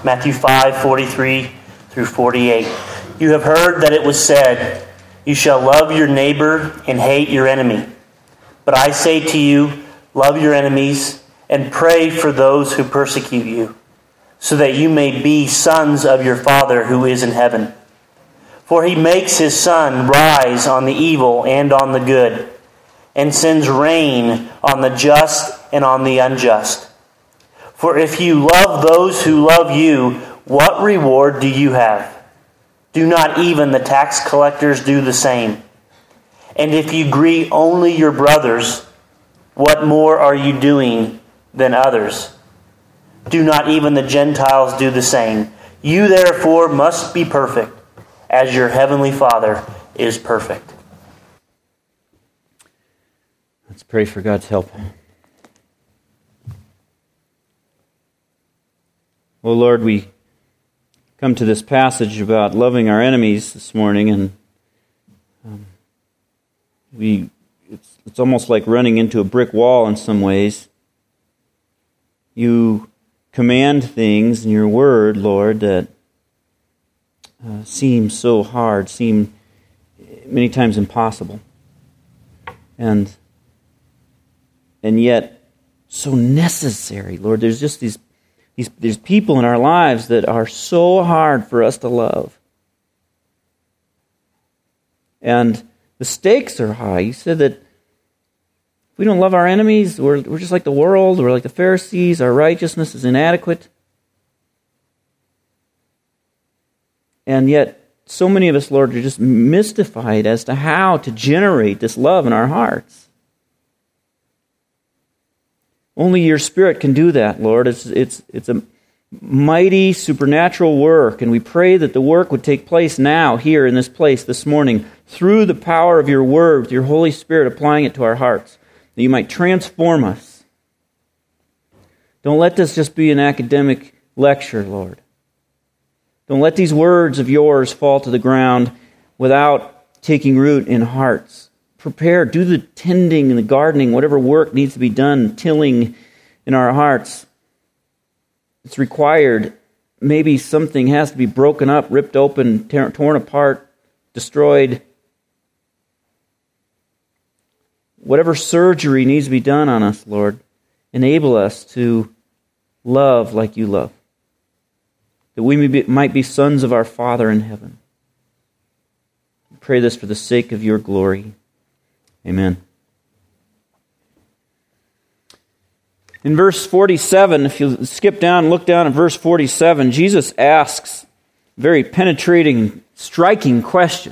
Matthew 5:43 through 48. You have heard that it was said, "You shall love your neighbor and hate your enemy." But I say to you, love your enemies and pray for those who persecute you, so that you may be sons of your Father who is in heaven. For he makes his sun rise on the evil and on the good, and sends rain on the just and on the unjust. For if you love those who love you, what reward do you have? Do not even the tax collectors do the same? And if you greet only your brothers, what more are you doing than others? Do not even the Gentiles do the same? You therefore must be perfect, as your heavenly Father is perfect. Let's pray for God's help. Oh Lord, we come to this passage about loving our enemies this morning, and it's almost like running into a brick wall in some ways. You command things in your word, Lord, that seem so hard, seem many times impossible, and yet so necessary, Lord. There's just there's people in our lives that are so hard for us to love. And the stakes are high. You said that if we don't love our enemies, we're just like the world, we're like the Pharisees, our righteousness is inadequate. And yet, so many of us, Lord, are just mystified as to how to generate this love in our hearts. Only your Spirit can do that, Lord. It's a mighty supernatural work, and we pray that the work would take place now, here in this place, this morning, through the power of your Word, with your Holy Spirit applying it to our hearts, that you might transform us. Don't let this just be an academic lecture, Lord. Don't let these words of yours fall to the ground without taking root in hearts. Prepare, do the tending and the gardening, whatever work needs to be done, tilling in our hearts. It's required. Maybe something has to be broken up, ripped open, torn apart, destroyed. Whatever surgery needs to be done on us, Lord, enable us to love like you love, that we might be sons of our Father in heaven. We pray this for the sake of your glory. Amen. In verse 47, if you skip down and look down at verse 47, Jesus asks a very penetrating, striking question.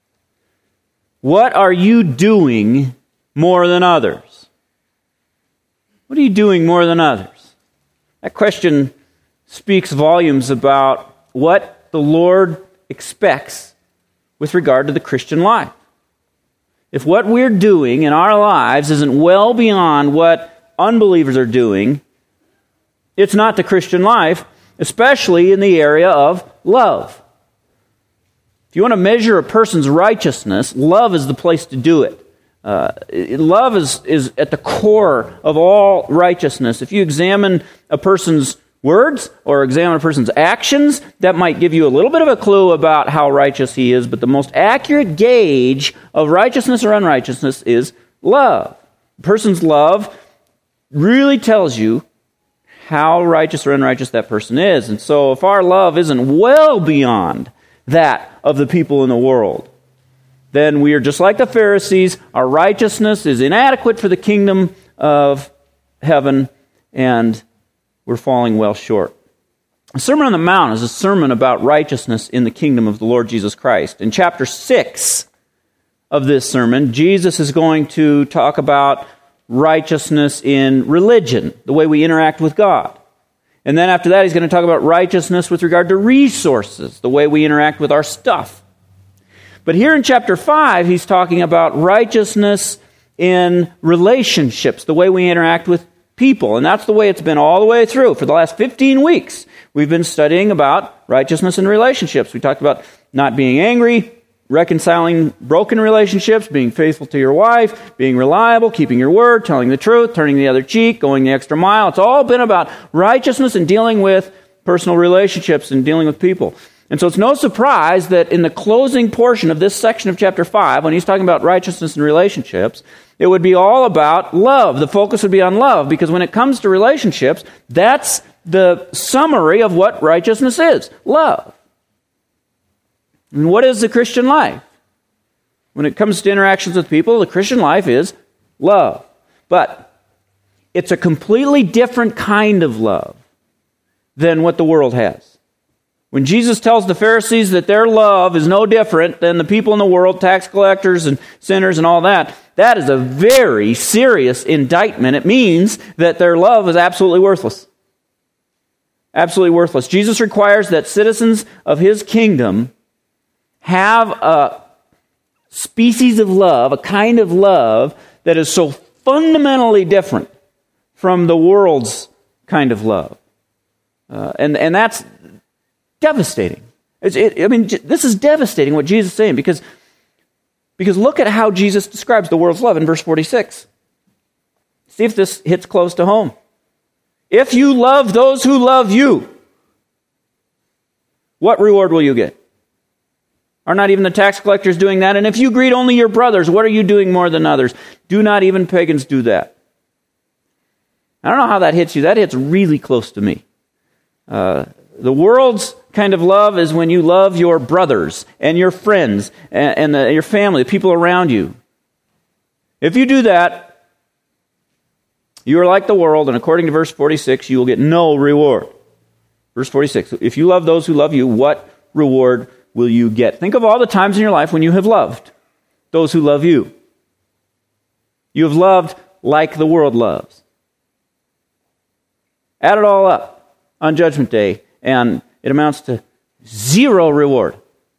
What are you doing more than others? What are you doing more than others? That question speaks volumes about what the Lord expects with regard to the Christian life. If what we're doing in our lives isn't well beyond what unbelievers are doing, it's not the Christian life, especially in the area of love. If you want to measure a person's righteousness, love is the place to do it. Love is at the core of all righteousness. If you examine a person's words or examine a person's actions, that might give you a little bit of a clue about how righteous he is, but the most accurate gauge of righteousness or unrighteousness is love. A person's love really tells you how righteous or unrighteous that person is. And so if our love isn't well beyond that of the people in the world, then we are just like the Pharisees. Our righteousness is inadequate for the kingdom of heaven, and we're falling well short. The Sermon on the Mount is a sermon about righteousness in the kingdom of the Lord Jesus Christ. In chapter 6 of this sermon, Jesus is going to talk about righteousness in religion, the way we interact with God. And then after that, he's going to talk about righteousness with regard to resources, the way we interact with our stuff. But here in chapter 5, he's talking about righteousness in relationships, the way we interact with people. And that's the way it's been all the way through. For the last 15 weeks, we've been studying about righteousness in relationships. We talked about not being angry, reconciling broken relationships, being faithful to your wife, being reliable, keeping your word, telling the truth, turning the other cheek, going the extra mile. It's all been about righteousness and dealing with personal relationships and dealing with people. And so it's no surprise that in the closing portion of this section of chapter 5, when he's talking about righteousness and relationships, it would be all about love. The focus would be on love, because when it comes to relationships, that's the summary of what righteousness is: love. And what is the Christian life? When it comes to interactions with people, the Christian life is love. But it's a completely different kind of love than what the world has. When Jesus tells the Pharisees that their love is no different than the people in the world, tax collectors and sinners and all that, that is a very serious indictment. It means that their love is absolutely worthless. Absolutely worthless. Jesus requires that citizens of his kingdom have a species of love, a kind of love that is so fundamentally different from the world's kind of love. And that's devastating. This is devastating what Jesus is saying, because look at how Jesus describes the world's love in verse 46. See if this hits close to home. If you love those who love you, what reward will you get? Are not even the tax collectors doing that? And if you greet only your brothers, what are you doing more than others? Do not even pagans do that? I don't know how that hits you. That hits really close to me. The world's kind of love is when you love your brothers and your friends and your family, the people around you. If you do that, you are like the world, and according to verse 46, you will get no reward. Verse 46, if you love those who love you, what reward will you get? Think of all the times in your life when you have loved those who love you. You have loved like the world loves. Add it all up on Judgment Day, and it amounts to zero reward.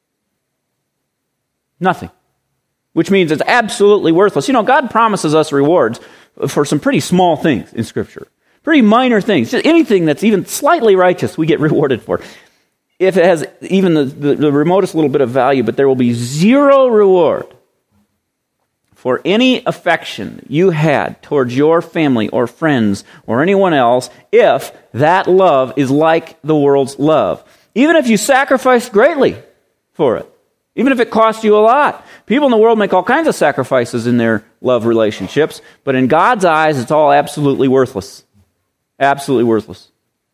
Nothing. Which means it's absolutely worthless. You know, God promises us rewards for some pretty small things in Scripture. Pretty minor things. Just anything that's even slightly righteous, we get rewarded for. If it has even the remotest little bit of value, but there will be zero reward for any affection you had towards your family or friends or anyone else if that love is like the world's love. Even if you sacrificed greatly for it. Even if it cost you a lot. People in the world make all kinds of sacrifices in their love relationships, but in God's eyes, it's all absolutely worthless. Absolutely worthless.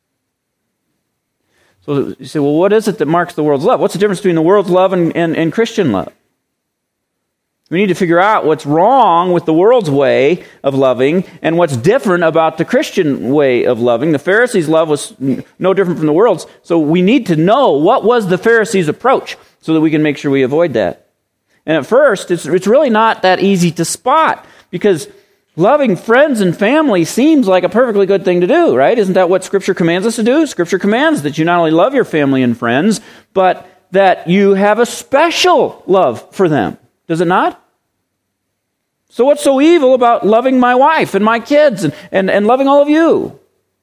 So you say, well, what is it that marks the world's love? What's the difference between the world's love and Christian love? We need to figure out what's wrong with the world's way of loving and what's different about the Christian way of loving. The Pharisees' love was no different from the world's, so we need to know what was the Pharisees' approach so that we can make sure we avoid that. And at first, it's really not that easy to spot, because loving friends and family seems like a perfectly good thing to do, right? Isn't that what Scripture commands us to do? Scripture commands that you not only love your family and friends, but that you have a special love for them. Does it not? So what's so evil about loving my wife and my kids and loving all of you?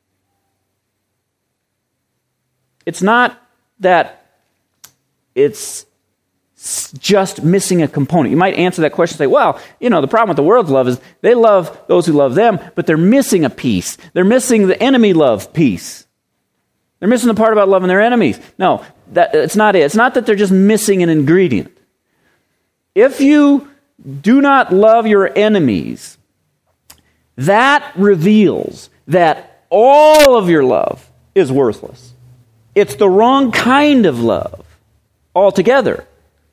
It's not that it's just missing a component. You might answer that question and say, well, you know, the problem with the world's love is they love those who love them, but they're missing a piece. They're missing the enemy love piece. They're missing the part about loving their enemies. No, it's not it. It's not that they're just missing an ingredient. If you do not love your enemies, that reveals that all of your love is worthless. It's the wrong kind of love altogether.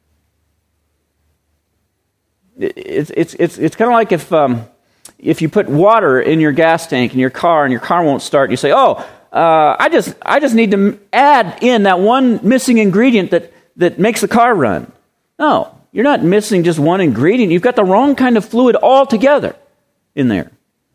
It's kind of like if you put water in your gas tank in your car and your car won't start, you say, I just need to add in that one missing ingredient that makes the car run. No, you're not missing just one ingredient. You've got the wrong kind of fluid altogether in there.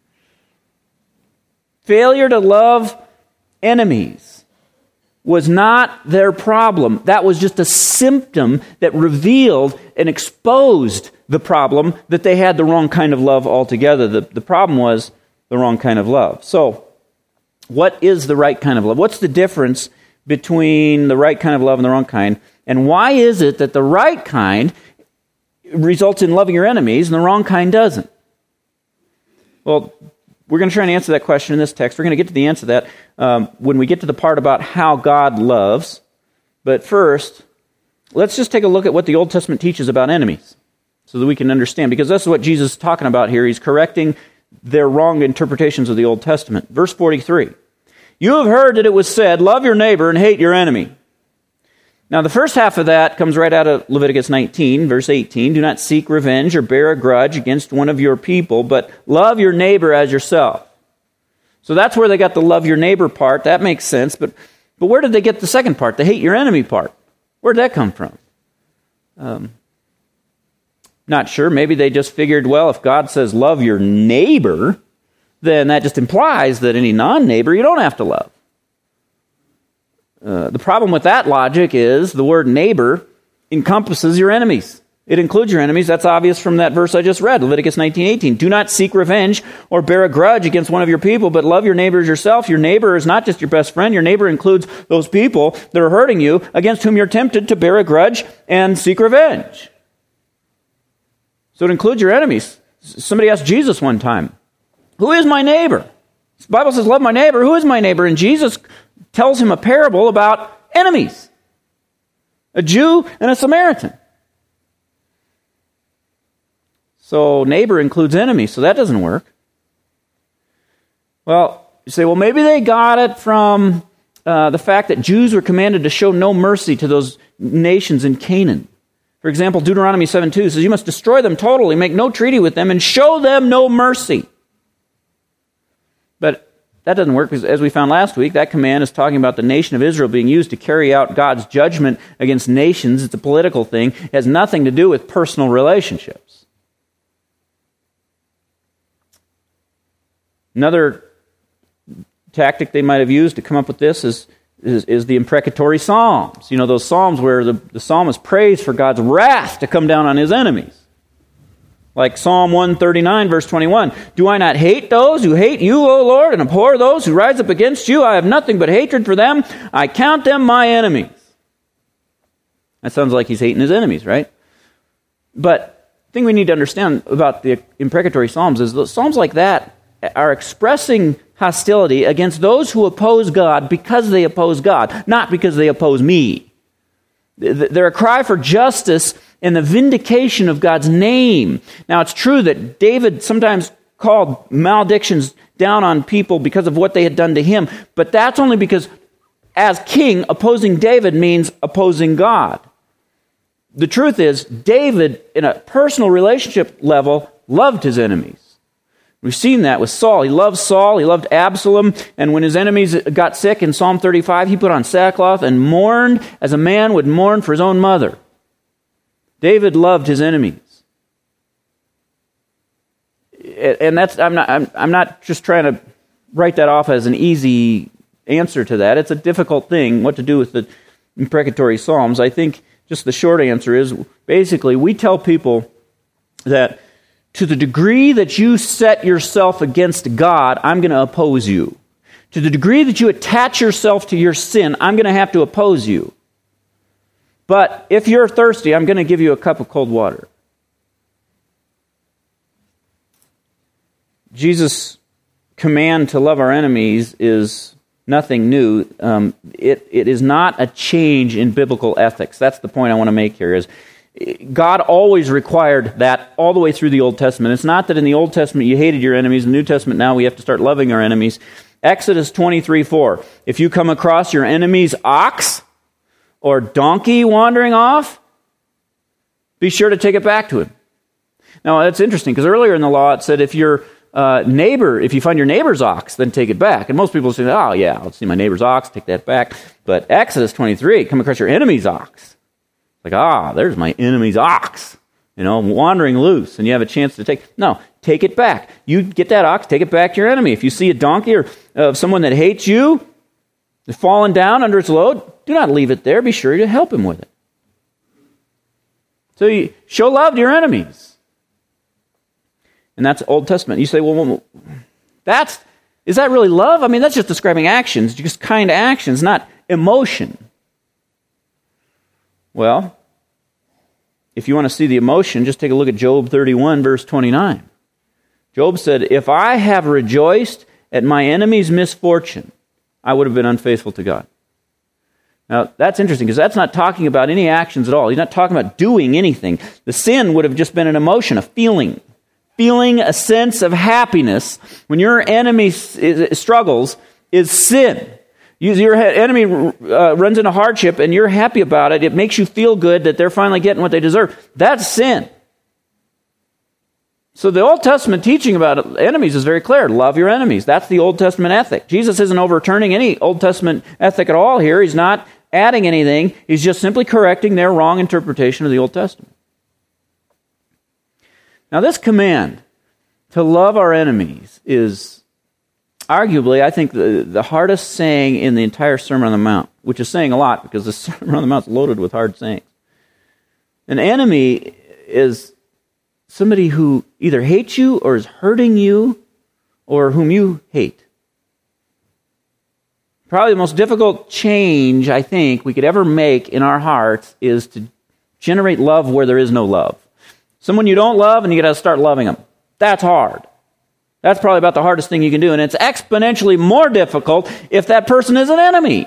Failure to love enemies was not their problem. That was just a symptom that revealed and exposed the problem that they had the wrong kind of love altogether. The problem was the wrong kind of love. So, what is the right kind of love? What's the difference between the right kind of love and the wrong kind? And why is it that the right kind results in loving your enemies and the wrong kind doesn't? Well, we're going to try and answer that question in this text. We're going to get to the answer to that when we get to the part about how God loves. But first, let's just take a look at what the Old Testament teaches about enemies so that we can understand, because that's what Jesus is talking about here. He's correcting their wrong interpretations of the Old Testament. Verse 43, you have heard that it was said, love your neighbor and hate your enemy. Now, the first half of that comes right out of Leviticus 19, verse 18. Do not seek revenge or bear a grudge against one of your people, but love your neighbor as yourself. So that's where they got the love your neighbor part. That makes sense. But where did they get the second part, the hate your enemy part? Where did that come from? Not sure. Maybe they just figured, well, if God says love your neighbor, then that just implies that any non-neighbor you don't have to love. The problem with that logic is the word neighbor encompasses your enemies. It includes your enemies. That's obvious from that verse I just read, Leviticus 19:18. Do not seek revenge or bear a grudge against one of your people, but love your neighbor as yourself. Your neighbor is not just your best friend. Your neighbor includes those people that are hurting you, against whom you're tempted to bear a grudge and seek revenge. So it includes your enemies. Somebody asked Jesus one time, who is my neighbor? The Bible says, love my neighbor. Who is my neighbor? And Jesus tells him a parable about enemies, a Jew and a Samaritan. So neighbor includes enemy, so that doesn't work. Well, you say, well, maybe they got it from the fact that Jews were commanded to show no mercy to those nations in Canaan. For example, Deuteronomy 7:2 says, you must destroy them totally, make no treaty with them, and show them no mercy. But that doesn't work, because as we found last week, that command is talking about the nation of Israel being used to carry out God's judgment against nations. It's a political thing. It has nothing to do with personal relationships. Another tactic they might have used to come up with this is the imprecatory psalms. You know, those psalms where the psalmist prays for God's wrath to come down on his enemies. Like Psalm 139, verse 21. Do I not hate those who hate you, O Lord, and abhor those who rise up against you? I have nothing but hatred for them. I count them my enemies. That sounds like he's hating his enemies, right? But the thing we need to understand about the imprecatory psalms is that psalms like that are expressing hostility against those who oppose God because they oppose God, not because they oppose me. They're a cry for justice and the vindication of God's name. Now, it's true that David sometimes called maledictions down on people because of what they had done to him, but that's only because, as king, opposing David means opposing God. The truth is, David, in a personal relationship level, loved his enemies. We've seen that with Saul. He loved Absalom, and when his enemies got sick in Psalm 35, he put on sackcloth and mourned as a man would mourn for his own mother. David loved his enemies. And that's I'm not just trying to write that off as an easy answer to that. It's a difficult thing, what to do with the imprecatory psalms. I think just the short answer is, basically, we tell people that to the degree that you set yourself against God, I'm going to oppose you. To the degree that you attach yourself to your sin, I'm going to have to oppose you. But if you're thirsty, I'm going to give you a cup of cold water. Jesus' command to love our enemies is nothing new. It is not a change in biblical ethics. That's the point I want to make here, is God always required that all the way through the Old Testament. It's not that in the Old Testament you hated your enemies. In the New Testament now we have to start loving our enemies. Exodus 23:4. If you come across your enemy's ox or donkey wandering off, be sure to take it back to him. Now that's interesting, because earlier in the law it said if your neighbor, if you find your neighbor's ox, then take it back. And most people say, oh yeah, I'll see my neighbor's ox, take that back. But Exodus 23, come across your enemy's ox. Like, there's my enemy's ox, wandering loose, and you have a chance to take it back. You get that ox, take it back to your enemy. If you see a donkey or someone that hates you, falling down under its load, do not leave it there. Be sure to help him with it. So you show love to your enemies. And that's Old Testament. You say, well, is that really love? I mean, that's just describing actions, just kind actions, not emotion. Well, if you want to see the emotion, just take a look at Job 31, verse 29. Job said, if I have rejoiced at my enemy's misfortune, I would have been unfaithful to God. Now, that's interesting because that's not talking about any actions at all. He's not talking about doing anything. The sin would have just been an emotion, a feeling. Feeling a sense of happiness when your enemy struggles is sin. Your enemy runs into hardship and you're happy about it. It makes you feel good that they're finally getting what they deserve. That's sin. So the Old Testament teaching about enemies is very clear. Love your enemies. That's the Old Testament ethic. Jesus isn't overturning any Old Testament ethic at all here. He's not adding anything. He's just simply correcting their wrong interpretation of the Old Testament. Now this command to love our enemies is arguably, I think, the hardest saying in the entire Sermon on the Mount, which is saying a lot because the Sermon on the Mount is loaded with hard sayings. An enemy is somebody who either hates you or is hurting you or whom you hate. Probably the most difficult change, I think, we could ever make in our hearts is to generate love where there is no love. Someone you don't love and you got to start loving them. That's hard. That's probably about the hardest thing you can do. And it's exponentially more difficult if that person is an enemy.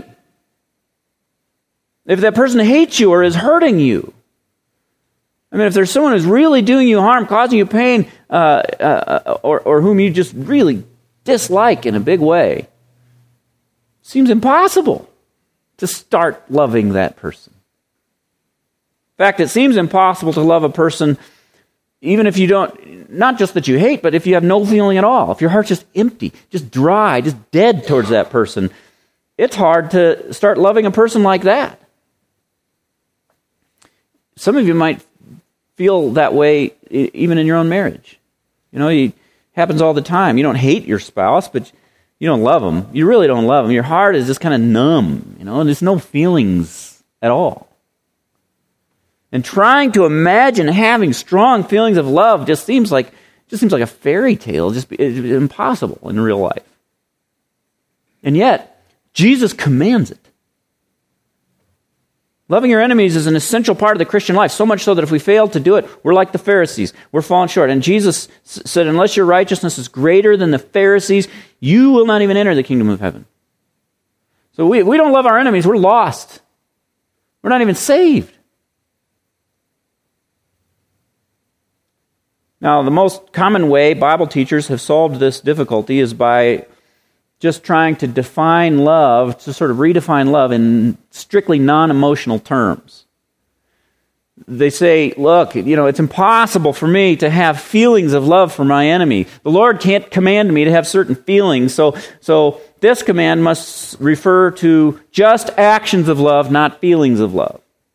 If that person hates you or is hurting you. I mean, if there's someone who's really doing you harm, causing you pain, or whom you just really dislike in a big way, it seems impossible to start loving that person. In fact, it seems impossible to love a person even if you don't, not just that you hate, but if you have no feeling at all. If your heart's just empty, just dry, just dead towards that person, it's hard to start loving a person like that. Some of you might feel that way even in your own marriage. You know, it happens all the time. You don't hate your spouse, but you don't love them. You really don't love them. Your heart is just kind of numb, you know, and there's no feelings at all. And trying to imagine having strong feelings of love just seems like a fairy tale. It's impossible in real life. And yet, Jesus commands it. Loving your enemies is an essential part of the Christian life, so much so that if we fail to do it, we're like the Pharisees. We're falling short. And Jesus said, unless your righteousness is greater than the Pharisees, you will not even enter the kingdom of heaven. So we don't love our enemies. We're lost. We're not even saved. Now, the most common way Bible teachers have solved this difficulty is by just trying to define love, to sort of redefine love in strictly non-emotional terms. They say, look, you know, it's impossible for me to have feelings of love for my enemy. The Lord can't command me to have certain feelings, so this command must refer to just actions of love, not feelings of love.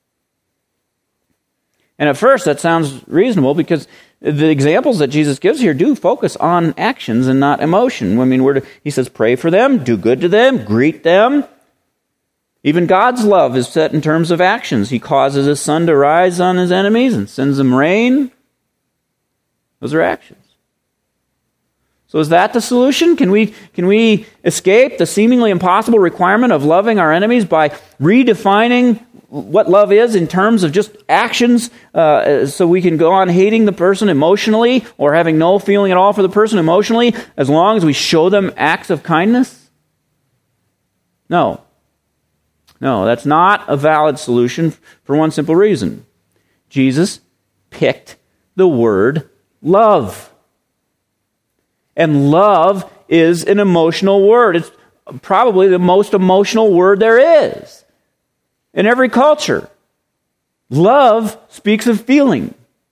And at first that sounds reasonable because the examples that Jesus gives here do focus on actions and not emotion. I mean, he says, pray for them, do good to them, greet them. Even God's love is set in terms of actions. He causes his sun to rise on his enemies and sends them rain. Those are actions. So is that the solution? Can we escape the seemingly impossible requirement of loving our enemies by redefining what love is in terms of just actions, so we can go on hating the person emotionally or having no feeling at all for the person emotionally as long as we show them acts of kindness? No, that's not a valid solution for one simple reason. Jesus picked the word love. And love is an emotional word. It's probably the most emotional word there is. In every culture, love speaks of feeling.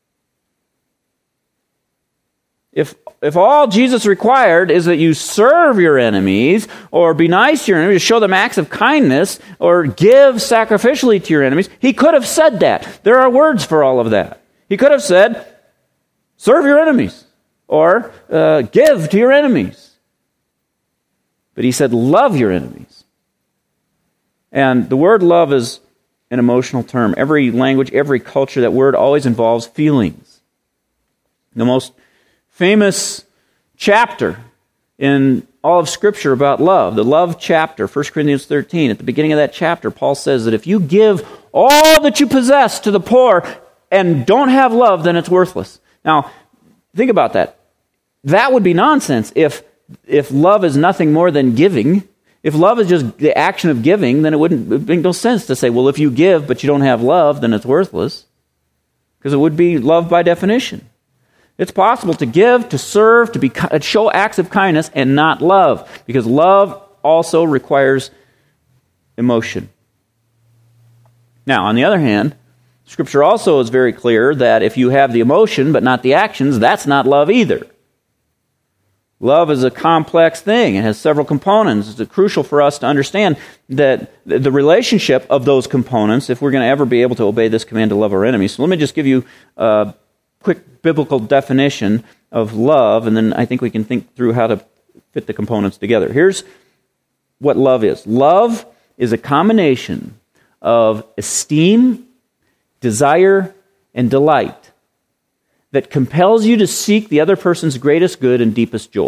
If all Jesus required is that you serve your enemies, or be nice to your enemies, show them acts of kindness, or give sacrificially to your enemies, he could have said that. There are words for all of that. He could have said, serve your enemies, or give to your enemies. But he said, love your enemies. And the word love is an emotional term. Every language, every culture, that word always involves feelings. The most famous chapter in all of Scripture about love, the love chapter, 1 Corinthians 13, at the beginning of that chapter, Paul says that if you give all that you possess to the poor and don't have love, then it's worthless. Now, think about that. that would be nonsense if love is nothing more than giving. If love is just the action of giving, then it wouldn't make no sense to say, well, if you give but you don't have love, then it's worthless. Because it would be love by definition. It's possible to give, to serve, to show acts of kindness and not love. Because love also requires emotion. Now, on the other hand, Scripture also is very clear that if you have the emotion but not the actions, that's not love either. Love is a complex thing. It has several components. It's crucial for us to understand that the relationship of those components, if we're going to ever be able to obey this command to love our enemies. So let me just give you a quick biblical definition of love, and then I think we can think through how to fit the components together. Here's what love is. Love is a combination of esteem, desire, and delight that compels you to seek the other person's greatest good and deepest joy.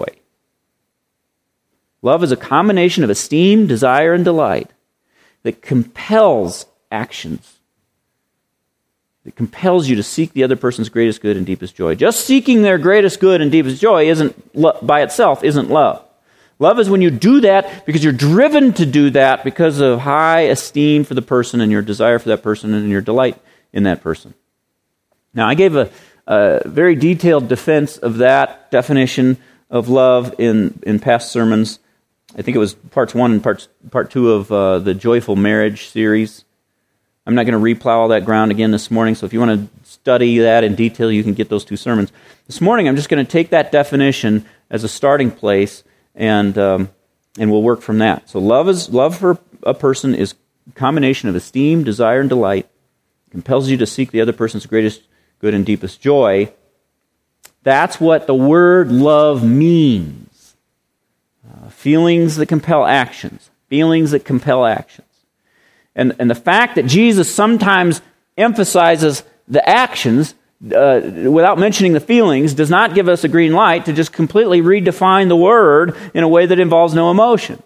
Love is a combination of esteem, desire, and delight that compels actions. It compels you to seek the other person's greatest good and deepest joy. Just seeking their greatest good and deepest joy by itself isn't love. Love is when you do that because you're driven to do that because of high esteem for the person and your desire for that person and your delight in that person. Now, I gave a very detailed defense of that definition of love in past sermons. I think it was parts 1 and part 2 of the Joyful Marriage series. I'm not going to replow all that ground again this morning, so if you want to study that in detail, you can get those 2 sermons. This morning, I'm just going to take that definition as a starting place, and we'll work from that. So love for a person is a combination of esteem, desire, and delight. It compels you to seek the other person's greatest good and deepest joy. That's what the word love means. Feelings that compel actions. Feelings that compel actions. And the fact that Jesus sometimes emphasizes the actions without mentioning the feelings does not give us a green light to just completely redefine the word in a way that involves no emotion.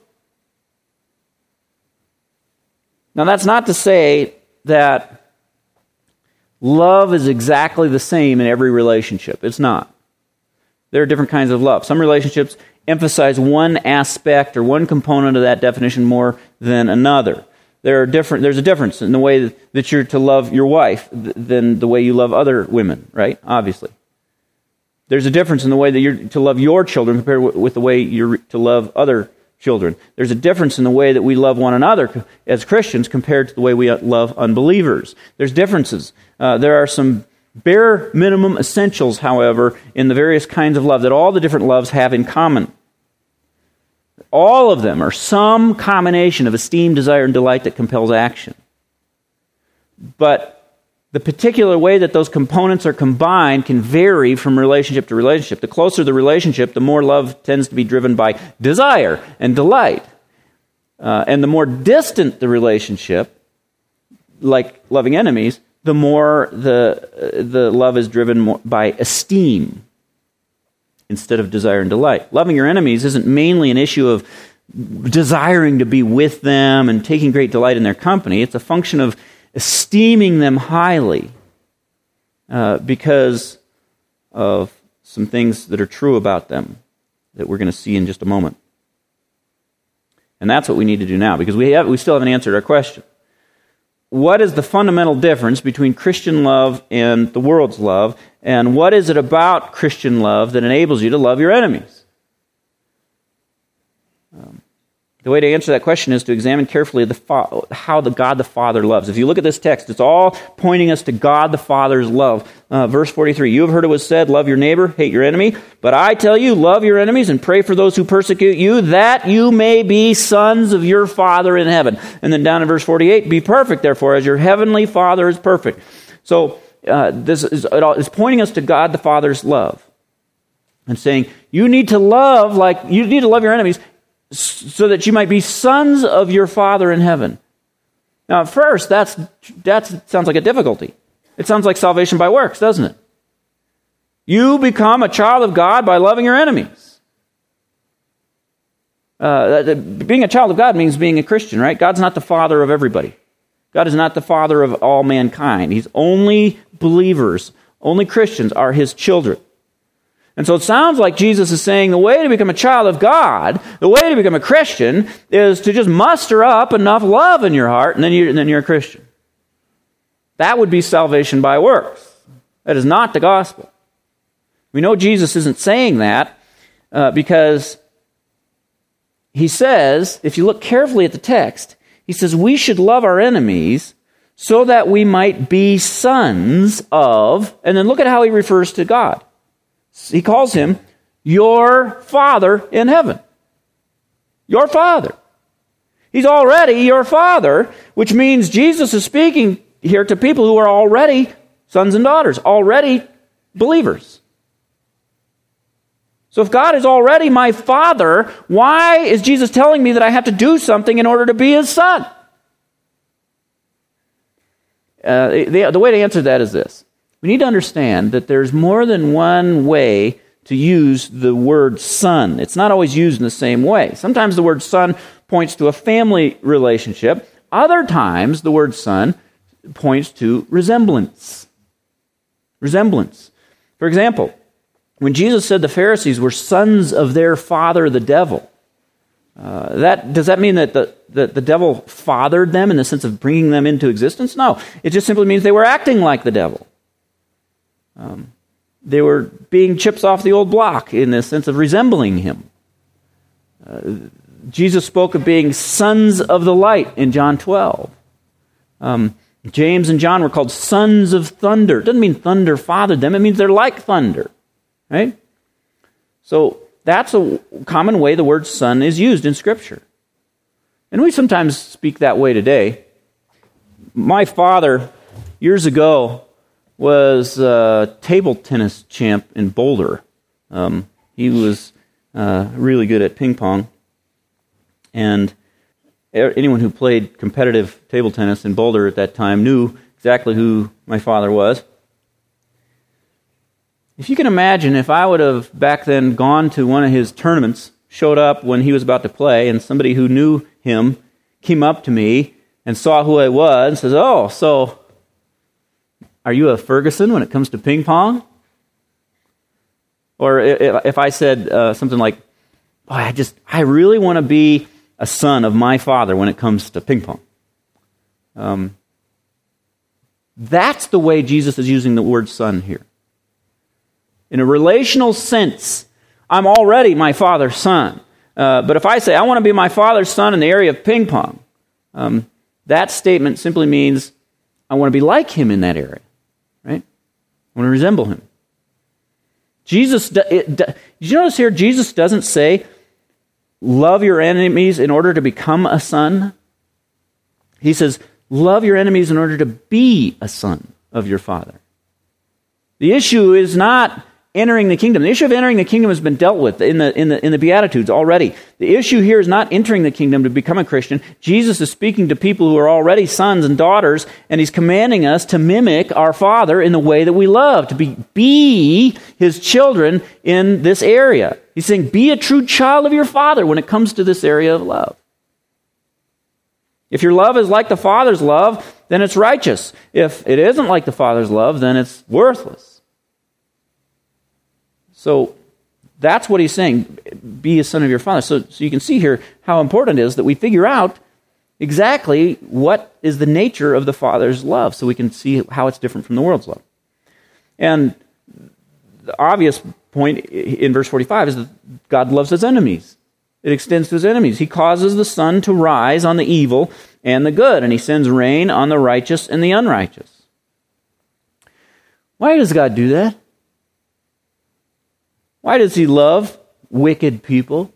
Now, that's not to say that love is exactly the same in every relationship. It's not. There are different kinds of love. Some relationships emphasize one aspect or one component of that definition more than another. There's a difference in the way that you're to love your wife than the way you love other women, right? Obviously. There's a difference in the way that you're to love your children compared with the way you're to love other children. There's a difference in the way that we love one another as Christians compared to the way we love unbelievers. There's differences. There are some bare minimum essentials, however, in the various kinds of love that all the different loves have in common. All of them are some combination of esteem, desire, and delight that compels action. But the particular way that those components are combined can vary from relationship to relationship. The closer the relationship, the more love tends to be driven by desire and delight. And the more distant the relationship, like loving enemies, the more the love is driven by esteem instead of desire and delight. Loving your enemies isn't mainly an issue of desiring to be with them and taking great delight in their company. It's a function of esteeming them highly because of some things that are true about them that we're going to see in just a moment. And that's what we need to do now, because we still haven't answered our question. What is the fundamental difference between Christian love and the world's love? And what is it about Christian love that enables you to love your enemies? The way to answer that question is to examine carefully how God the Father loves. If you look at this text, it's all pointing us to God the Father's love. Verse 43, you have heard it was said, love your neighbor, hate your enemy. But I tell you, love your enemies and pray for those who persecute you, that you may be sons of your Father in heaven. And then down in verse 48, be perfect, therefore, as your heavenly Father is perfect. So it's pointing us to God the Father's love. And saying, you need to love your enemies so that you might be sons of your Father in heaven. Now, at first, that sounds like a difficulty. It sounds like salvation by works, doesn't it? You become a child of God by loving your enemies. Being a child of God means being a Christian, right? God's not the father of everybody. God is not the father of all mankind. He's only believers, only Christians are his children. And so it sounds like Jesus is saying the way to become a child of God, the way to become a Christian, is to just muster up enough love in your heart, and then you're a Christian. That would be salvation by works. That is not the gospel. We know Jesus isn't saying that because he says, if you look carefully at the text, he says we should love our enemies so that we might be sons of, and then look at how he refers to God. He calls him your Father in heaven. Your Father. He's already your Father, which means Jesus is speaking here to people who are already sons and daughters, already believers. So if God is already my Father, why is Jesus telling me that I have to do something in order to be His son? The way to answer that is this. We need to understand that there's more than one way to use the word son. It's not always used in the same way. Sometimes the word son points to a family relationship. Other times the word son points to resemblance. Resemblance. For example, when Jesus said the Pharisees were sons of their father, the devil, does that mean that the devil fathered them in the sense of bringing them into existence? No. It just simply means they were acting like the devil. They were being chips off the old block in the sense of resembling him. Jesus spoke of being sons of the light in John 12. James and John were called sons of thunder. It doesn't mean thunder fathered them. It means they're like thunder. Right? So that's a common way the word son is used in Scripture. And we sometimes speak that way today. My father, years ago, was a table tennis champ in Boulder. He was really good at ping pong. And anyone who played competitive table tennis in Boulder at that time knew exactly who my father was. If you can imagine, if I would have back then gone to one of his tournaments, showed up when he was about to play, and somebody who knew him came up to me and saw who I was and says, "Oh, so are you a Ferguson when it comes to ping pong?" Or if I said something like, "Boy, I really want to be a son of my father when it comes to ping pong." That's the way Jesus is using the word son here. In a relational sense, I'm already my father's son. But if I say, I want to be my father's son in the area of ping pong, that statement simply means I want to be like him in that area. Right? I want to resemble him. Did you notice here, Jesus doesn't say, love your enemies in order to become a son. He says, love your enemies in order to be a son of your Father. The issue is not entering the kingdom. The issue of entering the kingdom has been dealt with in the Beatitudes already. The issue here is not entering the kingdom to become a Christian. Jesus is speaking to people who are already sons and daughters, and He's commanding us to mimic our Father in the way that we love, to be His children in this area. He's saying, be a true child of your Father when it comes to this area of love. If your love is like the Father's love, then it's righteous. If it isn't like the Father's love, then it's worthless. So that's what He's saying, be a son of your Father. So you can see here how important it is that we figure out exactly what is the nature of the Father's love so we can see how it's different from the world's love. And the obvious point in verse 45 is that God loves His enemies. It extends to His enemies. He causes the sun to rise on the evil and the good, and He sends rain on the righteous and the unrighteous. Why does God do that? Why does He love wicked people?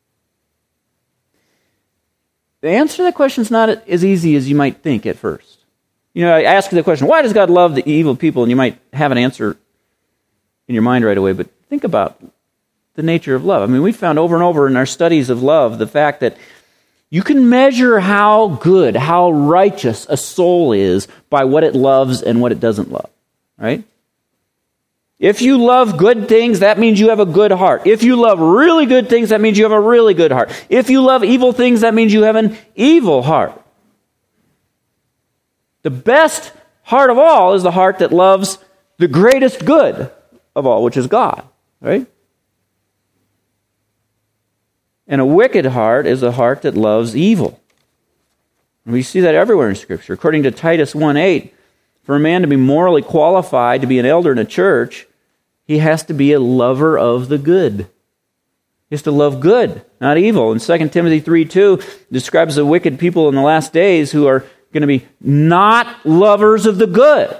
The answer to that question is not as easy as you might think at first. You know, I ask you the question, why does God love the evil people? And you might have an answer in your mind right away, but think about the nature of love. I mean, we've found over and over in our studies of love the fact that you can measure how good, how righteous a soul is by what it loves and what it doesn't love, right? If you love good things, that means you have a good heart. If you love really good things, that means you have a really good heart. If you love evil things, that means you have an evil heart. The best heart of all is the heart that loves the greatest good of all, which is God. Right? And a wicked heart is a heart that loves evil. And we see that everywhere in Scripture. According to Titus 1:8, for a man to be morally qualified to be an elder in a church, he has to be a lover of the good. He has to love good, not evil. And 2 Timothy 3:2 describes the wicked people in the last days who are going to be not lovers of the good.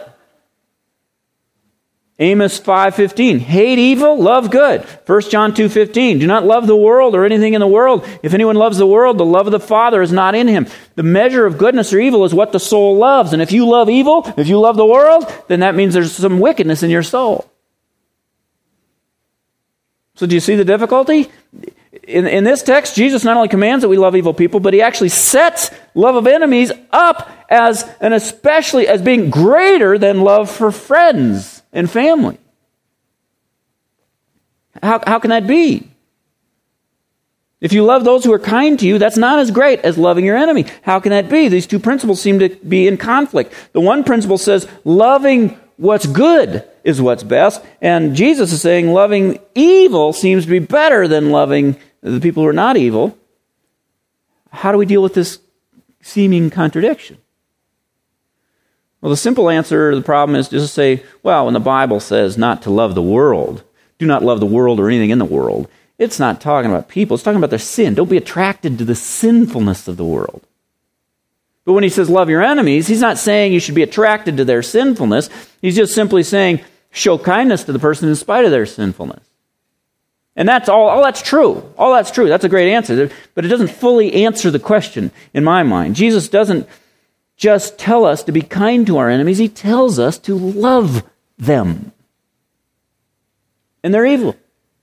Amos 5:15, hate evil, love good. 1 John 2:15, do not love the world or anything in the world. If anyone loves the world, the love of the Father is not in him. The measure of goodness or evil is what the soul loves. And if you love evil, if you love the world, then that means there's some wickedness in your soul. So do you see the difficulty? In this text, Jesus not only commands that we love evil people, but he actually sets love of enemies up as being greater than love for friends and family. How can that be? If you love those who are kind to you, that's not as great as loving your enemy. How can that be? These two principles seem to be in conflict. The one principle says loving what's good is what's best, and Jesus is saying loving evil seems to be better than loving the people who are not evil. How do we deal with this seeming contradiction? Well, the simple answer to the problem is just to say, well, when the Bible says not to love the world, do not love the world or anything in the world, it's not talking about people, it's talking about their sin. Don't be attracted to the sinfulness of the world. But when he says love your enemies, he's not saying you should be attracted to their sinfulness. He's just simply saying show kindness to the person in spite of their sinfulness. And that's all that's true. All that's true. That's a great answer. But it doesn't fully answer the question in my mind. Jesus doesn't just tell us to be kind to our enemies. He tells us to love them. And they're evil.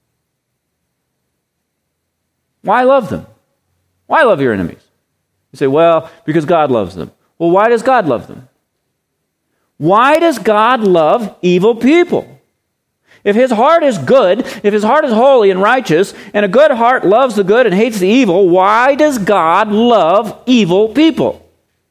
Why love them? Why love your enemies? You say, well, because God loves them. Well, why does God love them? Why does God love evil people? If his heart is good, if his heart is holy and righteous, and a good heart loves the good and hates the evil, why does God love evil people?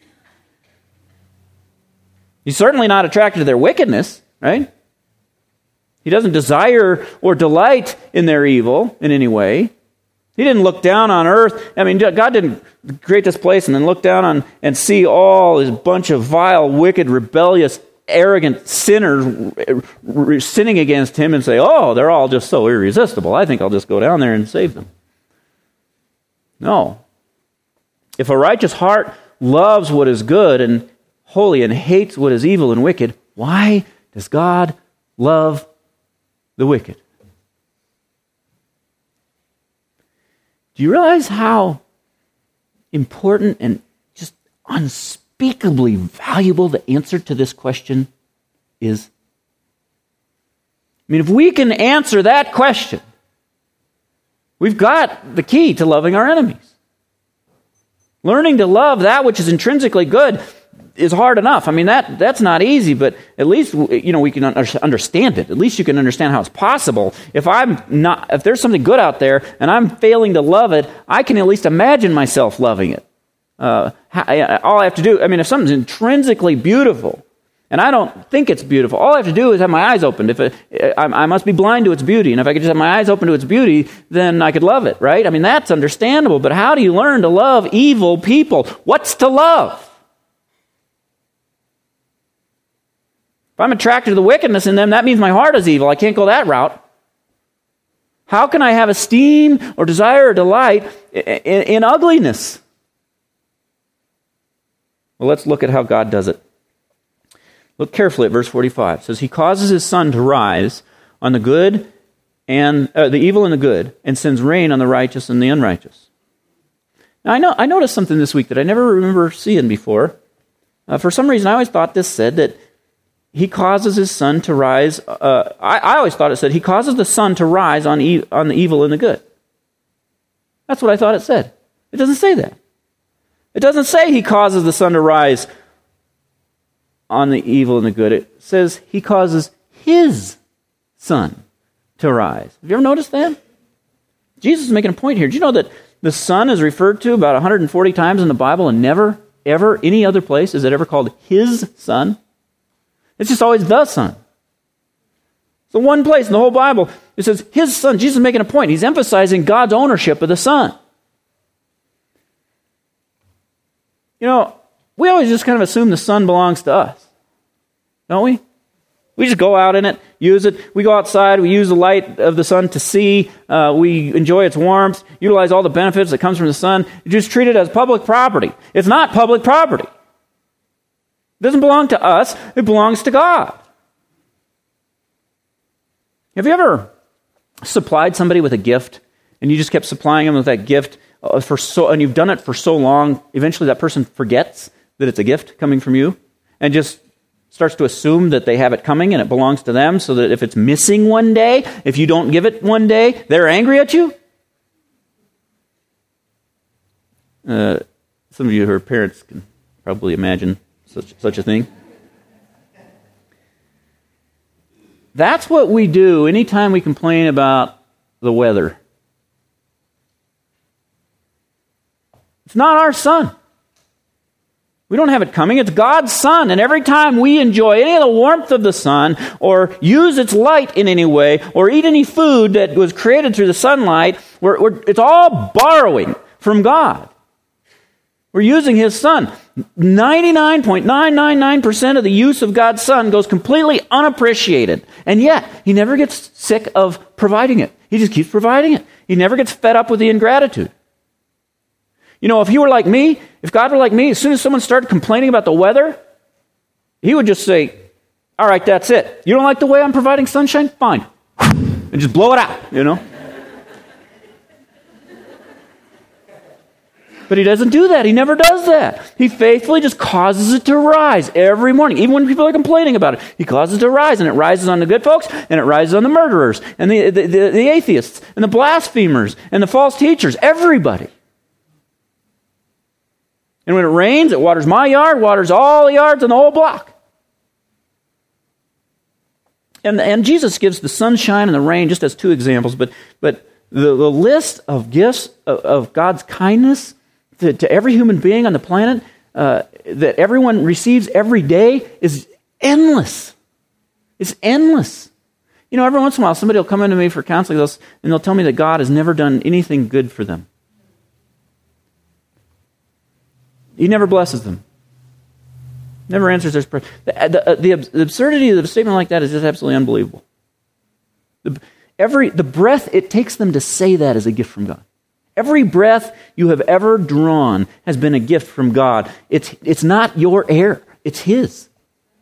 He's certainly not attracted to their wickedness, right? He doesn't desire or delight in their evil in any way. He didn't look down on earth. I mean, God didn't create this place and then look down on and see all this bunch of vile, wicked, rebellious, arrogant sinners sinning against him and say, oh, they're all just so irresistible. I think I'll just go down there and save them. No. If a righteous heart loves what is good and holy and hates what is evil and wicked, why does God love the wicked? Do you realize how important and just unspeakably valuable the answer to this question is? I mean, if we can answer that question, we've got the key to loving our enemies. Learning to love that which is intrinsically good is hard enough. I mean, that's not easy, but at least we can understand it. At least you can understand how it's possible. If there's something good out there and I'm failing to love it, I can at least imagine myself loving it. All I have to do, if something's intrinsically beautiful and I don't think it's beautiful, all I have to do is have my eyes opened. I must be blind to its beauty, and if I could just have my eyes open to its beauty, then I could love it, right? I mean, that's understandable, but how do you learn to love evil people? What's to love? If I'm attracted to the wickedness in them, that means my heart is evil. I can't go that route. How can I have esteem or desire or delight in ugliness? Well, let's look at how God does it. Look carefully at verse 45. It says, he causes his sun to rise on the good and the evil and the good, and sends rain on the righteous and the unrighteous. Now, I noticed something this week that I never remember seeing before. For some reason, I always thought this said that he causes his sun to rise. I always thought it said he causes the sun to rise on the evil and the good. That's what I thought it said. It doesn't say that. It doesn't say he causes the sun to rise on the evil and the good. It says he causes his sun to rise. Have you ever noticed that? Jesus is making a point here. Do you know that the sun is referred to about 140 times in the Bible and never, ever, any other place is it ever called his sun? It's just always the Son. It's the one place in the whole Bible it says his Son. Jesus is making a point. He's emphasizing God's ownership of the Son. You know, we always just kind of assume the Son belongs to us, don't we? We just go out in it, use it. We go outside, we use the light of the sun to see. We enjoy its warmth, utilize all the benefits that comes from the sun. You just treat it as public property. It's not public property. It doesn't belong to us. It belongs to God. Have you ever supplied somebody with a gift, and you just kept supplying them with that gift and you've done it for so long, eventually that person forgets that it's a gift coming from you, and just starts to assume that they have it coming and it belongs to them, so that if it's missing one day, if you don't give it one day, they're angry at you? Some of you who are parents can probably imagine such a thing. That's what we do anytime we complain about the weather. It's not our Son. We don't have it coming. It's God's Son. And every time we enjoy any of the warmth of the sun, or use its light in any way, or eat any food that was created through the sunlight, it's all borrowing from God. We're using His Son. 99.999% of the use of God's Son goes completely unappreciated. And yet, He never gets sick of providing it. He just keeps providing it. He never gets fed up with the ingratitude. You know, if you were like me, if God were like me, as soon as someone started complaining about the weather, He would just say, all right, that's it. You don't like the way I'm providing sunshine? Fine. And just blow it out, you know? But He doesn't do that. He never does that. He faithfully just causes it to rise every morning. Even when people are complaining about it, He causes it to rise. And it rises on the good folks, and it rises on the murderers, and the atheists, and the blasphemers, and the false teachers, everybody. And when it rains, it waters my yard, waters all the yards in the whole block. And Jesus gives the sunshine and the rain just as two examples, but the list of gifts of God's kindness to every human being on the planet that everyone receives every day is endless. It's endless. You know, every once in a while, somebody will come into me for counseling and they'll tell me that God has never done anything good for them. He never blesses them. Never answers their prayer. The absurdity of a statement like that is just absolutely unbelievable. The breath it takes them to say that is a gift from God. Every breath you have ever drawn has been a gift from God. It's not your air. It's His.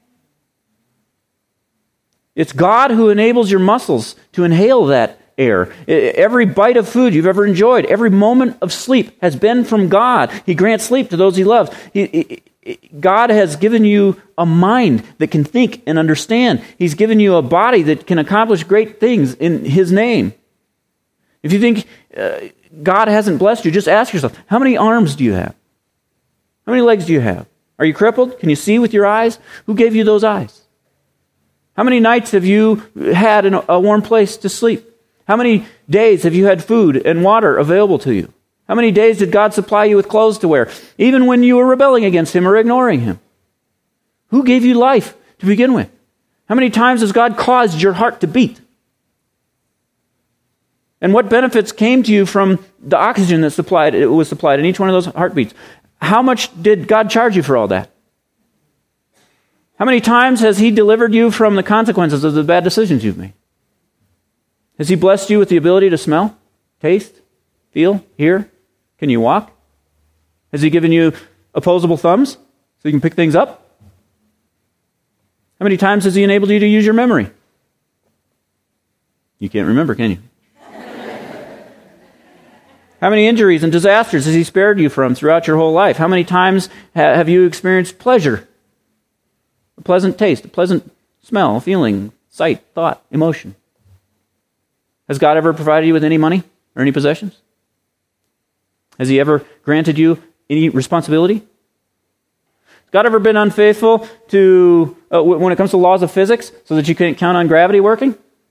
It's God who enables your muscles to inhale that air. Every bite of food you've ever enjoyed, every moment of sleep has been from God. He grants sleep to those He loves. God has given you a mind that can think and understand. He's given you a body that can accomplish great things in His name. If you think God hasn't blessed you, just ask yourself, how many arms do you have? How many legs do you have? Are you crippled? Can you see with your eyes? Who gave you those eyes? How many nights have you had in a warm place to sleep? How many days have you had food and water available to you? How many days did God supply you with clothes to wear, even when you were rebelling against Him or ignoring Him? Who gave you life to begin with? How many times has God caused your heart to beat? And what benefits came to you from the oxygen that was supplied in each one of those heartbeats? How much did God charge you for all that? How many times has He delivered you from the consequences of the bad decisions you've made? Has He blessed you with the ability to smell, taste, feel, hear? Can you walk? Has He given you opposable thumbs so you can pick things up? How many times has He enabled you to use your memory? You can't remember, can you? How many injuries and disasters has He spared you from throughout your whole life? How many times have you experienced pleasure? A pleasant taste, a pleasant smell, feeling, sight, thought, emotion. Has God ever provided you with any money or any possessions? Has He ever granted you any responsibility? Has God ever been unfaithful to when it comes to laws of physics so that you can't count on gravity working?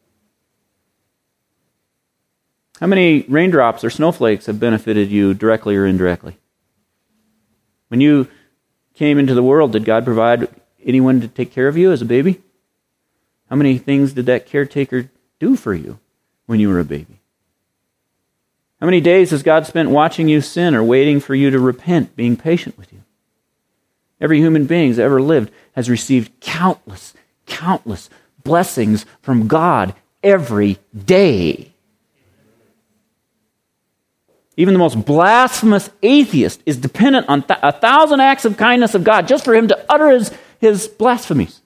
How many raindrops or snowflakes have benefited you directly or indirectly? When you came into the world, did God provide anyone to take care of you as a baby? How many things did that caretaker do for you when you were a baby? How many days has God spent watching you sin or waiting for you to repent, being patient with you? Every human being that's ever lived has received countless blessings from God every day. Even the most blasphemous atheist is dependent on 1,000 acts of kindness of God just for him to utter his blasphemies.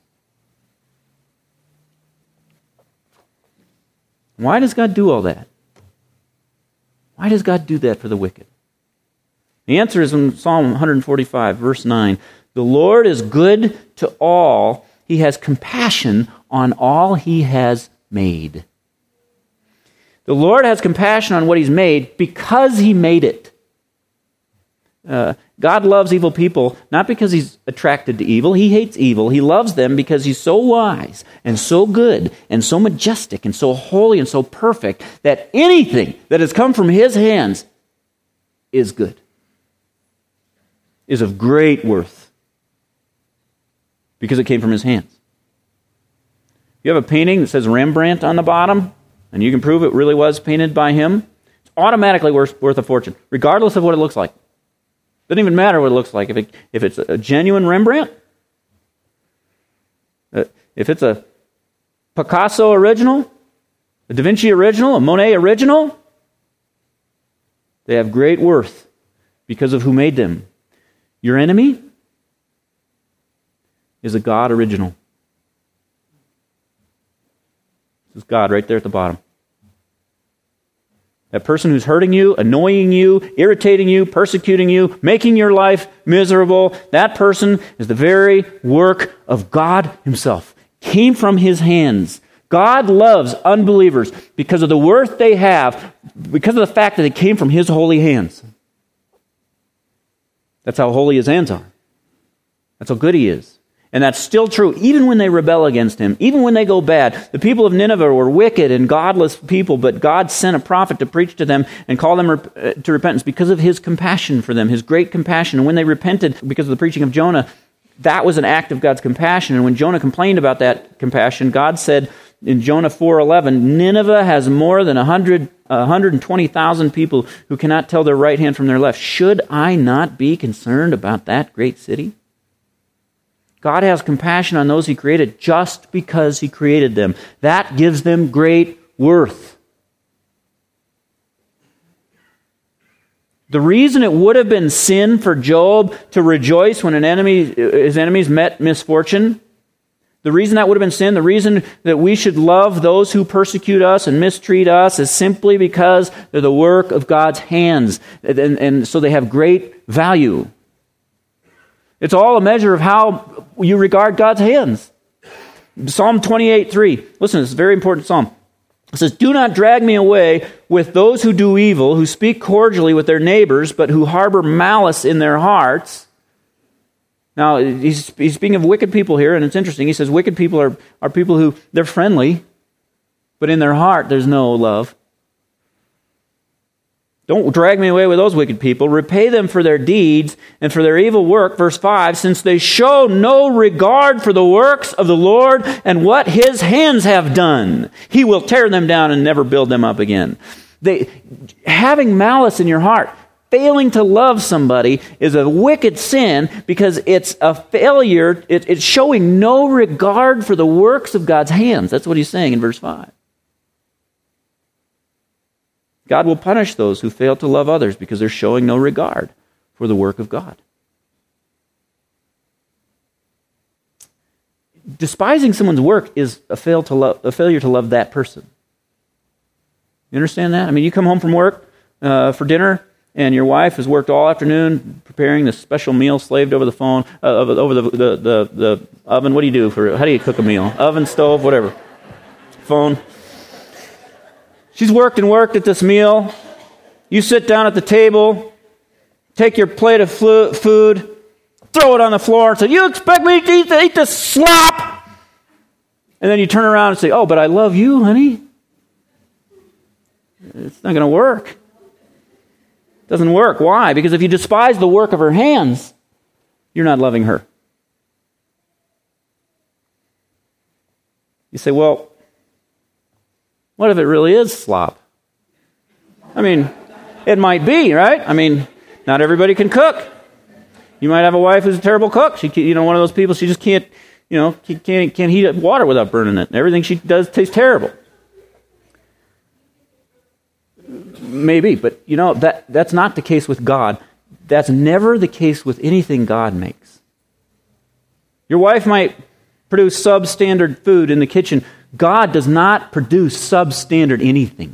Why does God do all that? Why does God do that for the wicked? The answer is in Psalm 145, verse 9. The Lord is good to all. He has compassion on all He has made. The Lord has compassion on what He's made because He made it. God loves evil people not because He's attracted to evil. He hates evil. He loves them because He's so wise and so good and so majestic and so holy and so perfect that anything that has come from His hands is good, is of great worth because it came from His hands. You have a painting that says Rembrandt on the bottom, and you can prove it really was painted by him, it's automatically worth a fortune, regardless of what it looks like. Doesn't even matter what it looks like. If it's a genuine Rembrandt, if it's a Picasso original, a Da Vinci original, a Monet original, they have great worth because of who made them. Your enemy is a God original. This is God right there at the bottom. That person who's hurting you, annoying you, irritating you, persecuting you, making your life miserable, that person is the very work of God Himself. Came from His hands. God loves unbelievers because of the worth they have, because of the fact that it came from His holy hands. That's how holy His hands are. That's how good He is. And that's still true even when they rebel against Him, even when they go bad. The people of Nineveh were wicked and godless people, but God sent a prophet to preach to them and call them to repentance because of His compassion for them, His great compassion. And when they repented because of the preaching of Jonah, that was an act of God's compassion. And when Jonah complained about that compassion, God said in Jonah 4:11, Nineveh has more than 120,000 people who cannot tell their right hand from their left. Should I not be concerned about that great city? God has compassion on those He created just because He created them. That gives them great worth. The reason it would have been sin for Job to rejoice when his enemies met misfortune, the reason that would have been sin, the reason that we should love those who persecute us and mistreat us is simply because they're the work of God's hands. And so they have great value. It's all a measure of how you regard God's hands. Psalm 28:3. Listen, this is a very important psalm. It says, "Do not drag me away with those who do evil, who speak cordially with their neighbors, but who harbor malice in their hearts." Now, he's speaking of wicked people here, and it's interesting. He says wicked people are people who, they're friendly, but in their heart there's no love. Don't drag me away with those wicked people. Repay them for their deeds and for their evil work. Verse 5, since they show no regard for the works of the Lord and what His hands have done, He will tear them down and never build them up again. Having malice in your heart, failing to love somebody is a wicked sin because it's a failure. It's showing no regard for the works of God's hands. That's what he's saying in verse 5. God will punish those who fail to love others because they're showing no regard for the work of God. Despising someone's work is a failure to love that person. You understand that? I mean, you come home from work for dinner, and your wife has worked all afternoon preparing this special meal slaved over the phone, over the oven. What do you do how do you cook a meal? Oven, stove, whatever. Phone. She's worked and worked at this meal. You sit down at the table, take your plate of food, throw it on the floor, and say, "You expect me to eat this slop?" And then you turn around and say, "Oh, but I love you, honey." It's not going to work. It doesn't work. Why? Because if you despise the work of her hands, you're not loving her. You say, well, what if it really is slop? I mean, it might be, right? I mean, not everybody can cook. You might have a wife who's a terrible cook. She, one of those people, she just can't heat up water without burning it. Everything she does tastes terrible. Maybe, but that's not the case with God. That's never the case with anything God makes. Your wife might produce substandard food in the kitchen. God does not produce substandard anything.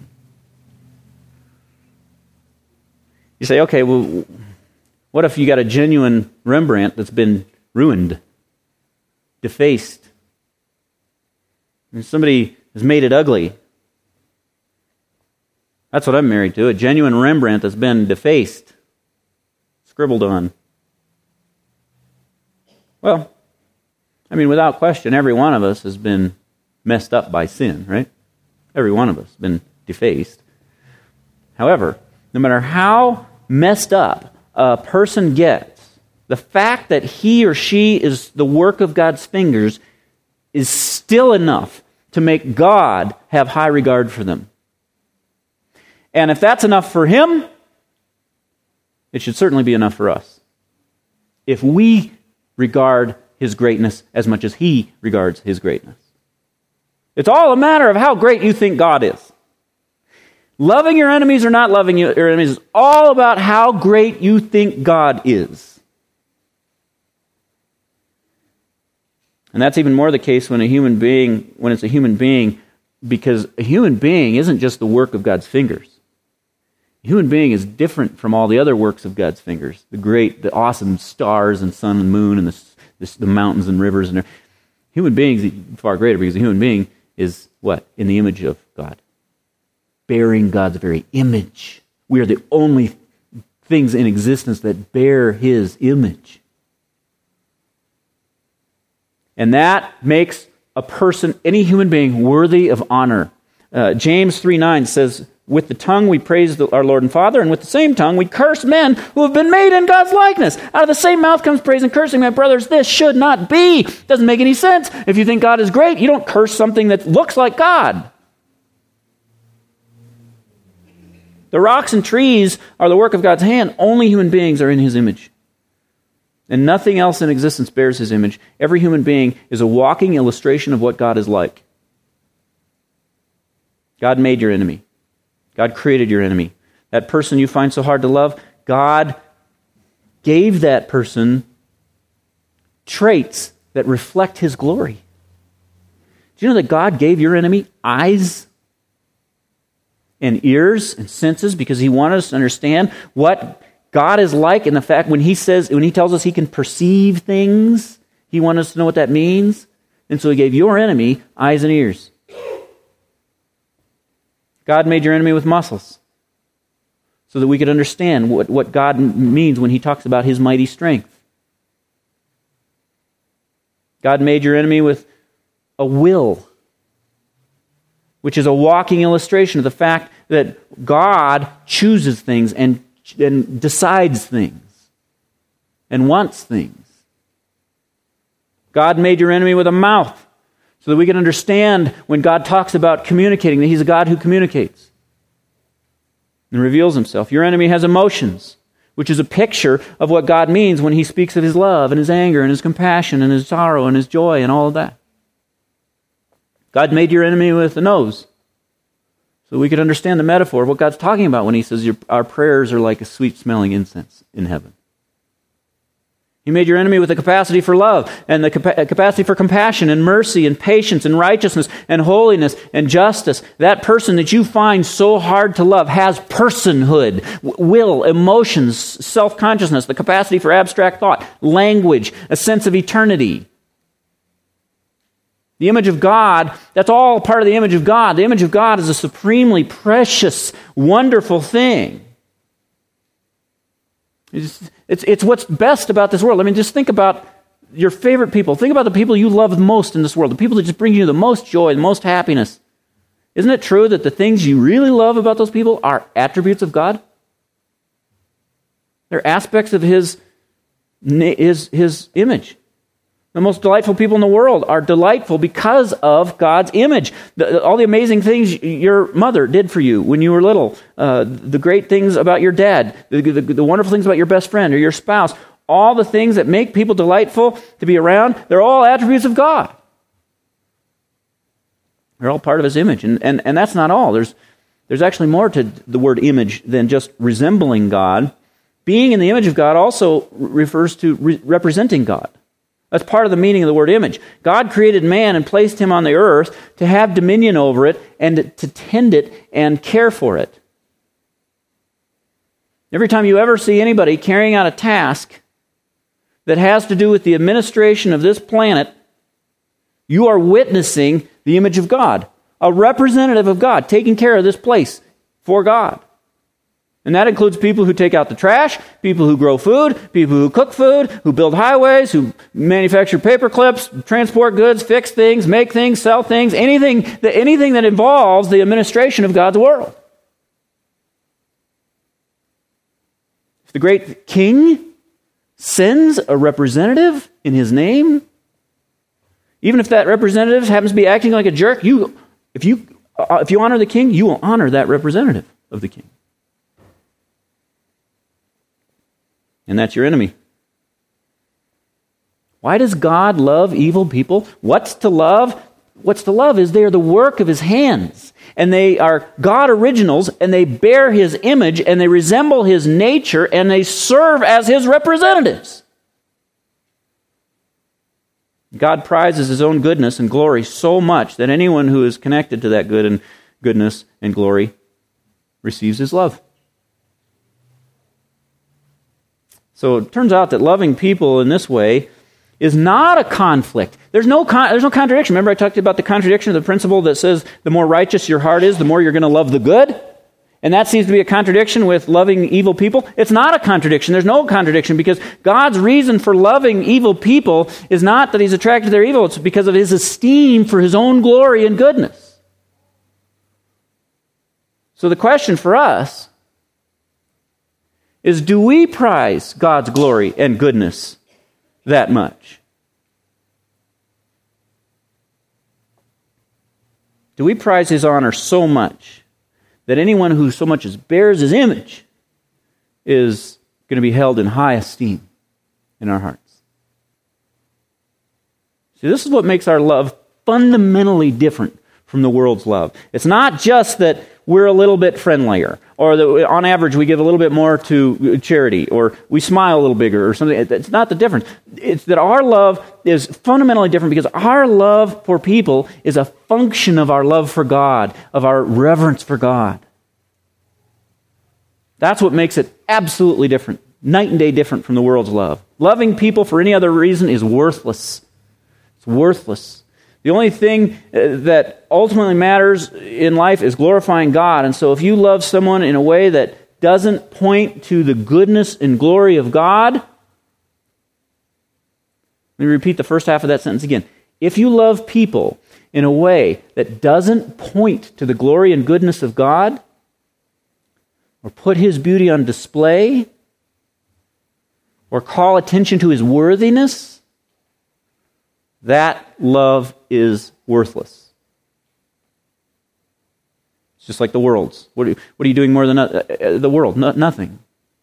You say, okay, well, what if you got a genuine Rembrandt that's been ruined, defaced, and somebody has made it ugly? That's what I'm married to, a genuine Rembrandt that's been defaced, scribbled on. Well, I mean, without question, every one of us has been messed up by sin, right? Every one of us has been defaced. However, no matter how messed up a person gets, the fact that he or she is the work of God's fingers is still enough to make God have high regard for them. And if that's enough for Him, it should certainly be enough for us. If we regard His greatness as much as He regards His greatness. It's all a matter of how great you think God is. Loving your enemies or not loving your enemies is all about how great you think God is. And that's even more the case when it's a human being, because a human being isn't just the work of God's fingers. A human being is different from all the other works of God's fingers. The awesome stars and sun and moon and the mountains and rivers. And human beings are far greater, because a human being is what? In the image of God. Bearing God's very image. We are the only things in existence that bear His image. And that makes a person, any human being, worthy of honor. James 3:9 says, with the tongue we praise our Lord and Father, and with the same tongue we curse men who have been made in God's likeness. Out of the same mouth comes praise and cursing. My brothers, this should not be. Doesn't make any sense. If you think God is great, you don't curse something that looks like God. The rocks and trees are the work of God's hand. Only human beings are in His image. And nothing else in existence bears His image. Every human being is a walking illustration of what God is like. God made your enemy. God created your enemy. That person you find so hard to love, God gave that person traits that reflect His glory. Do you know that God gave your enemy eyes and ears and senses because He wanted us to understand what God is like, and the fact when He tells us He can perceive things, He wanted us to know what that means. And so He gave your enemy eyes and ears. God made your enemy with muscles so that we could understand what God means when He talks about His mighty strength. God made your enemy with a will, which is a walking illustration of the fact that God chooses things and decides things and wants things. God made your enemy with a mouth so that we can understand when God talks about communicating, that He's a God who communicates and reveals Himself. Your enemy has emotions, which is a picture of what God means when He speaks of His love and His anger and His compassion and His sorrow and His joy and all of that. God made your enemy with a nose so we could understand the metaphor of what God's talking about when He says our prayers are like a sweet-smelling incense in heaven. He made your enemy with the capacity for love and the capacity for compassion and mercy and patience and righteousness and holiness and justice. That person that you find so hard to love has personhood, will, emotions, self-consciousness, the capacity for abstract thought, language, a sense of eternity. The image of God, that's all part of the image of God. The image of God is a supremely precious, wonderful thing. It's what's best about this world. I mean, just think about your favorite people. Think about the people you love most in this world, the people that just bring you the most joy, the most happiness. Isn't it true that the things you really love about those people are attributes of God? They're aspects of His image. The most delightful people in the world are delightful because of God's image. All the amazing things your mother did for you when you were little, the great things about your dad, the wonderful things about your best friend or your spouse, all the things that make people delightful to be around, they're all attributes of God. They're all part of His image. And that's not all. There's actually more to the word image than just resembling God. Being in the image of God also refers to representing God. That's part of the meaning of the word image. God created man and placed him on the earth to have dominion over it and to tend it and care for it. Every time you ever see anybody carrying out a task that has to do with the administration of this planet, you are witnessing the image of God, a representative of God, taking care of this place for God. And that includes people who take out the trash, people who grow food, people who cook food, who build highways, who manufacture paper clips, transport goods, fix things, make things, sell things, anything that involves the administration of God's world. If the great king sends a representative in his name, even if that representative happens to be acting like a jerk, if you honor the king, you will honor that representative of the king. And that's your enemy. Why does God love evil people? What's to love? What's to love is they are the work of His hands. And they are God originals, and they bear His image, and they resemble His nature, and they serve as His representatives. God prizes His own goodness and glory so much that anyone who is connected to that goodness and glory receives His love. So it turns out that loving people in this way is not a conflict. There's no contradiction. Remember I talked about the contradiction of the principle that says the more righteous your heart is, the more you're going to love the good? And that seems to be a contradiction with loving evil people. It's not a contradiction. There's no contradiction because God's reason for loving evil people is not that He's attracted to their evil. It's because of His esteem for His own glory and goodness. So the question for us is, do we prize God's glory and goodness that much? Do we prize His honor so much that anyone who so much as bears His image is going to be held in high esteem in our hearts? See, this is what makes our love fundamentally different from the world's love. It's not just that we're a little bit friendlier, or that on average we give a little bit more to charity, or we smile a little bigger, or something. It's not the difference. It's that our love is fundamentally different because our love for people is a function of our love for God, of our reverence for God. That's what makes it absolutely different, night and day different from the world's love. Loving people for any other reason is worthless. It's worthless. The only thing that ultimately matters in life is glorifying God. And so if you love someone in a way that doesn't point to the goodness and glory of God, let me repeat the first half of that sentence again. If you love people in a way that doesn't point to the glory and goodness of God, or put His beauty on display, or call attention to His worthiness, that love is worthless. It's just like the world's. What are you doing more than the world? Nothing.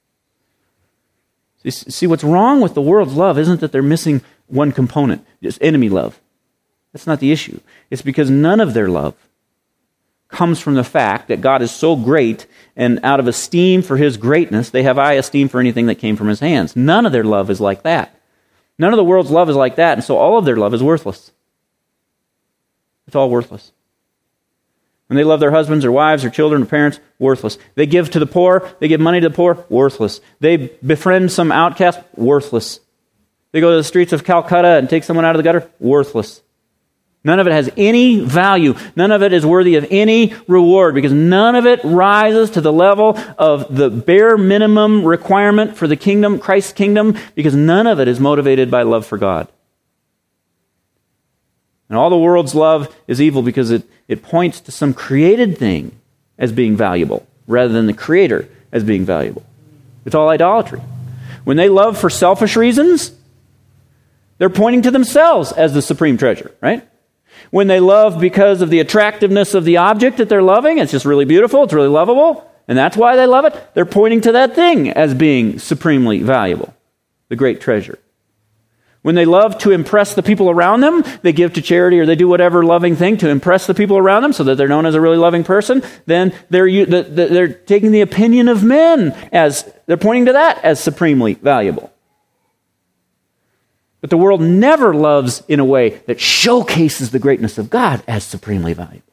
See, what's wrong with the world's love isn't that they're missing one component, just enemy love. That's not the issue. It's because none of their love comes from the fact that God is so great, and out of esteem for His greatness, they have high esteem for anything that came from His hands. None of their love is like that. None of the world's love is like that, and so all of their love is worthless. It's all worthless. When they love their husbands or wives or children or parents, worthless. They give to the poor, they give money to the poor, worthless. They befriend some outcast, worthless. They go to the streets of Calcutta and take someone out of the gutter, worthless. None of it has any value. None of it is worthy of any reward because none of it rises to the level of the bare minimum requirement for the kingdom, Christ's kingdom, because none of it is motivated by love for God. And all the world's love is evil because it points to some created thing as being valuable rather than the Creator as being valuable. It's all idolatry. When they love for selfish reasons, they're pointing to themselves as the supreme treasure, right? When they love because of the attractiveness of the object that they're loving, it's just really beautiful, it's really lovable, and that's why they love it, they're pointing to that thing as being supremely valuable, the great treasure. When they love to impress the people around them, they give to charity or they do whatever loving thing to impress the people around them so that they're known as a really loving person, then they're taking the opinion of men as, they're pointing to that as supremely valuable. But the world never loves in a way that showcases the greatness of God as supremely valuable.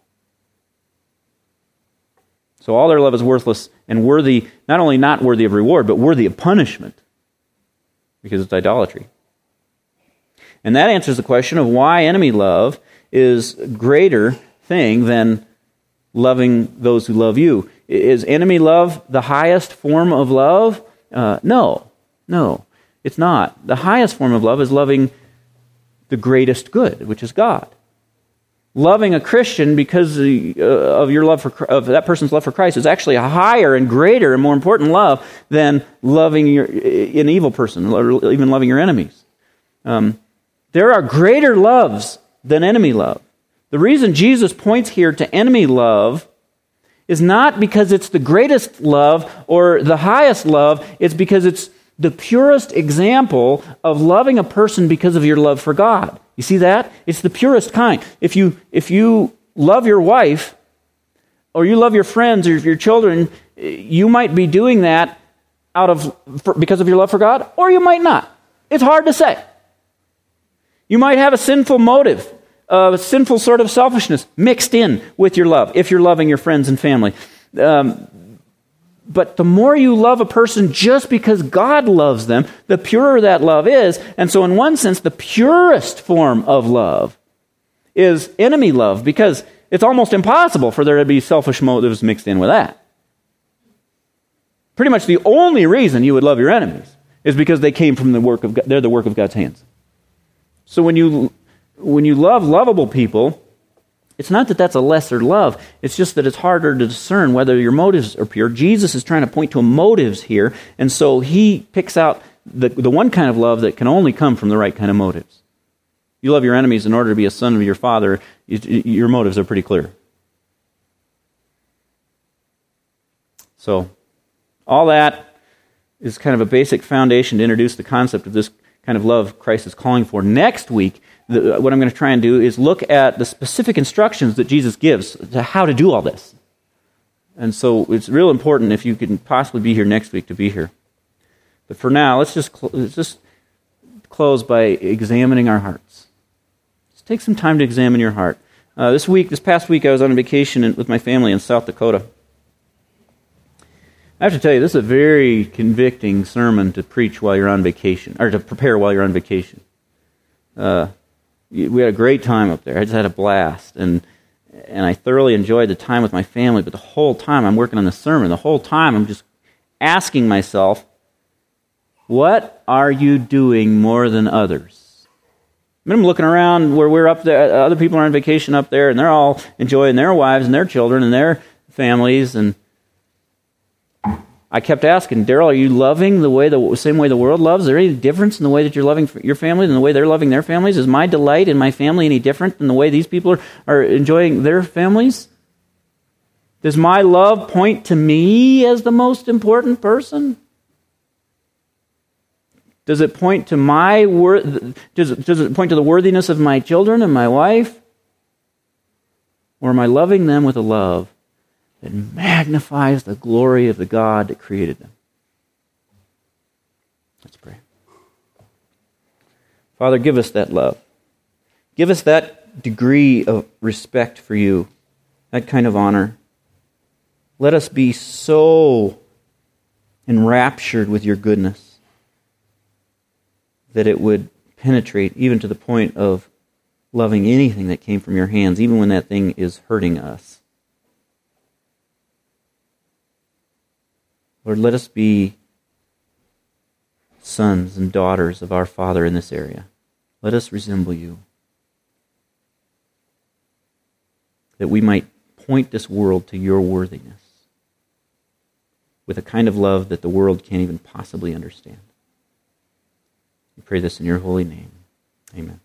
So all their love is worthless and worthy, not only not worthy of reward, but worthy of punishment because it's idolatry. And that answers the question of why enemy love is a greater thing than loving those who love you. Is enemy love the highest form of love? No, it's not. The highest form of love is loving the greatest good, which is God. Loving a Christian because of your love of that person's love for Christ is actually a higher and greater and more important love than loving an evil person or even loving your enemies. There are greater loves than enemy love. The reason Jesus points here to enemy love is not because it's the greatest love or the highest love, it's because it's the purest example of loving a person because of your love for God. You see that? It's the purest kind. If you love your wife, or you love your friends or your children, you might be doing that because of your love for God, or you might not. It's hard to say. You might have a sinful motive, a sinful sort of selfishness mixed in with your love, if you're loving your friends and family. But the more you love a person just because God loves them, the purer that love is. And so in one sense, the purest form of love is enemy love, because it's almost impossible for there to be selfish motives mixed in with that. Pretty much the only reason you would love your enemies is because they came from the work of God. They're the work of God's hands. So when you love lovable people, it's not that that's a lesser love. It's just that it's harder to discern whether your motives are pure. Jesus is trying to point to motives here, and so he picks out the one kind of love that can only come from the right kind of motives. You love your enemies in order to be a son of your Father. Your motives are pretty clear. So all that is kind of a basic foundation to introduce the concept of this kind of love Christ is calling for. Next week, what I'm going to try and do is look at the specific instructions that Jesus gives to how to do all this. And so it's real important, if you can possibly be here next week, to be here. But for now, let's just close by examining our hearts. Just take some time to examine your heart. This past week, I was on vacation with my family in South Dakota. I have to tell you, this is a very convicting sermon to preach while you're on vacation, or to prepare while you're on vacation. We had a great time up there. I just had a blast, and I thoroughly enjoyed the time with my family, but the whole time I'm working on the sermon, the whole time I'm just asking myself, what are you doing more than others? I mean, I'm looking around where we're up there, other people are on vacation up there, and they're all enjoying their wives and their children and their families, and I kept asking, Daryl, are you loving the same way the world loves? Is there any difference in the way that you're loving your family than the way they're loving their families? Is my delight in my family any different than the way these people are enjoying their families? Does my love point to me as the most important person? Does it point to does it point to the worthiness of my children and my wife? Or am I loving them with a love that magnifies the glory of the God that created them? Let's pray. Father, give us that love. Give us that degree of respect for you, that kind of honor. Let us be so enraptured with your goodness that it would penetrate even to the point of loving anything that came from your hands, even when that thing is hurting us. Lord, let us be sons and daughters of our Father in this area. Let us resemble you, that we might point this world to your worthiness with a kind of love that the world can't even possibly understand. We pray this in your holy name. Amen.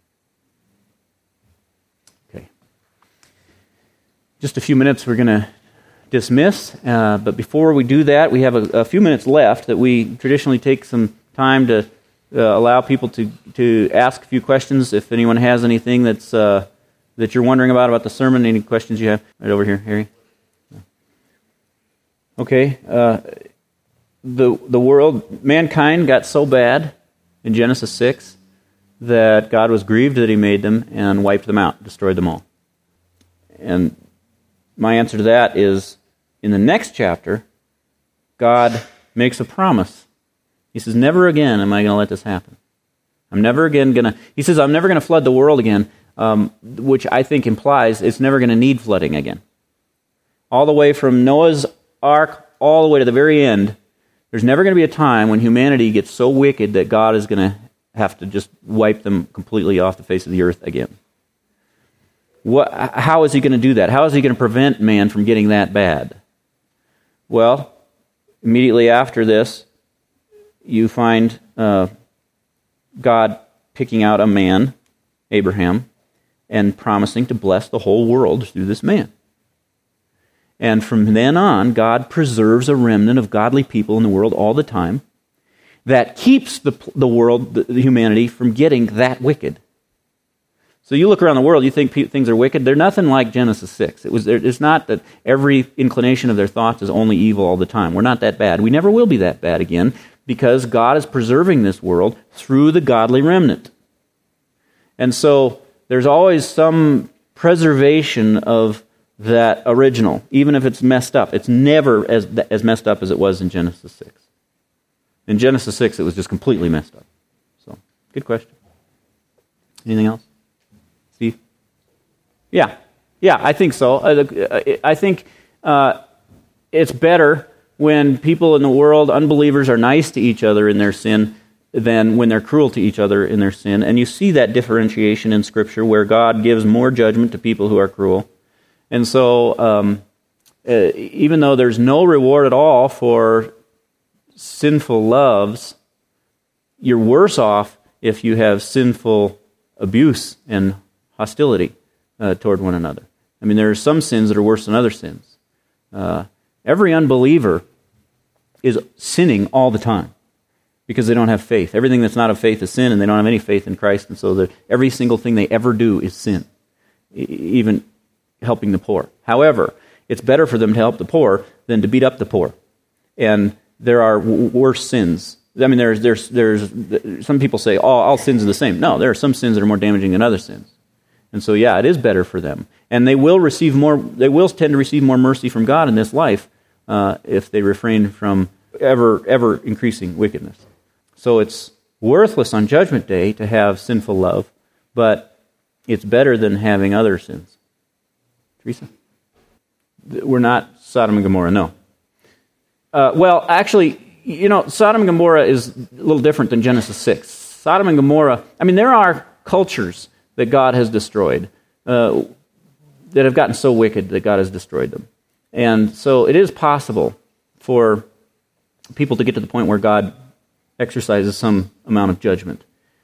Okay. Just a few minutes we're going to dismiss, but before we do that, we have a few minutes left that we traditionally take some time to allow people to ask a few questions. If anyone has anything that you're wondering about the sermon, any questions you have? Right over here, Harry. Okay. The world, mankind got so bad in Genesis 6 that God was grieved that He made them and wiped them out, destroyed them all. And my answer to that is, in the next chapter, God makes a promise. He says, never again am I going to let this happen. He says, I'm never going to flood the world again, which I think implies it's never going to need flooding again. All the way from Noah's Ark all the way to the very end, there's never going to be a time when humanity gets so wicked that God is going to have to just wipe them completely off the face of the earth again. How is He going to do that? How is He going to prevent man from getting that bad? Well, immediately after this, you find God picking out a man, Abraham, and promising to bless the whole world through this man. And from then on, God preserves a remnant of godly people in the world all the time that keeps the world, the humanity, from getting that wicked. So you look around the world, you think things are wicked. They're nothing like Genesis 6. It's not that every inclination of their thoughts is only evil all the time. We're not that bad. We never will be that bad again because God is preserving this world through the godly remnant. And so there's always some preservation of that original, even if it's messed up. It's never as messed up as it was in Genesis 6. In Genesis 6, it was just completely messed up. So, good question. Anything else? Steve? Yeah, I think so. I think it's better when people in the world, unbelievers, are nice to each other in their sin than when they're cruel to each other in their sin. And you see that differentiation in Scripture where God gives more judgment to people who are cruel. And so, even though there's no reward at all for sinful loves, you're worse off if you have sinful abuse and hostility toward one another. I mean, there are some sins that are worse than other sins. Every unbeliever is sinning all the time because they don't have faith. Everything that's not of faith is sin, and they don't have any faith in Christ, and so every single thing they ever do is sin, even helping the poor. However, it's better for them to help the poor than to beat up the poor. And there are worse sins. I mean, there's some people say, all sins are the same. No, there are some sins that are more damaging than other sins. And so, yeah, it is better for them. And they will tend to receive more mercy from God in this life if they refrain from ever increasing wickedness. So it's worthless on Judgment Day to have sinful love, but it's better than having other sins. Teresa? We're not Sodom and Gomorrah, no. Well, actually, Sodom and Gomorrah is a little different than Genesis 6. Sodom and Gomorrah, I mean, there are cultures that God has destroyed that have gotten so wicked that God has destroyed them. And so it is possible for people to get to the point where God exercises some amount of judgment.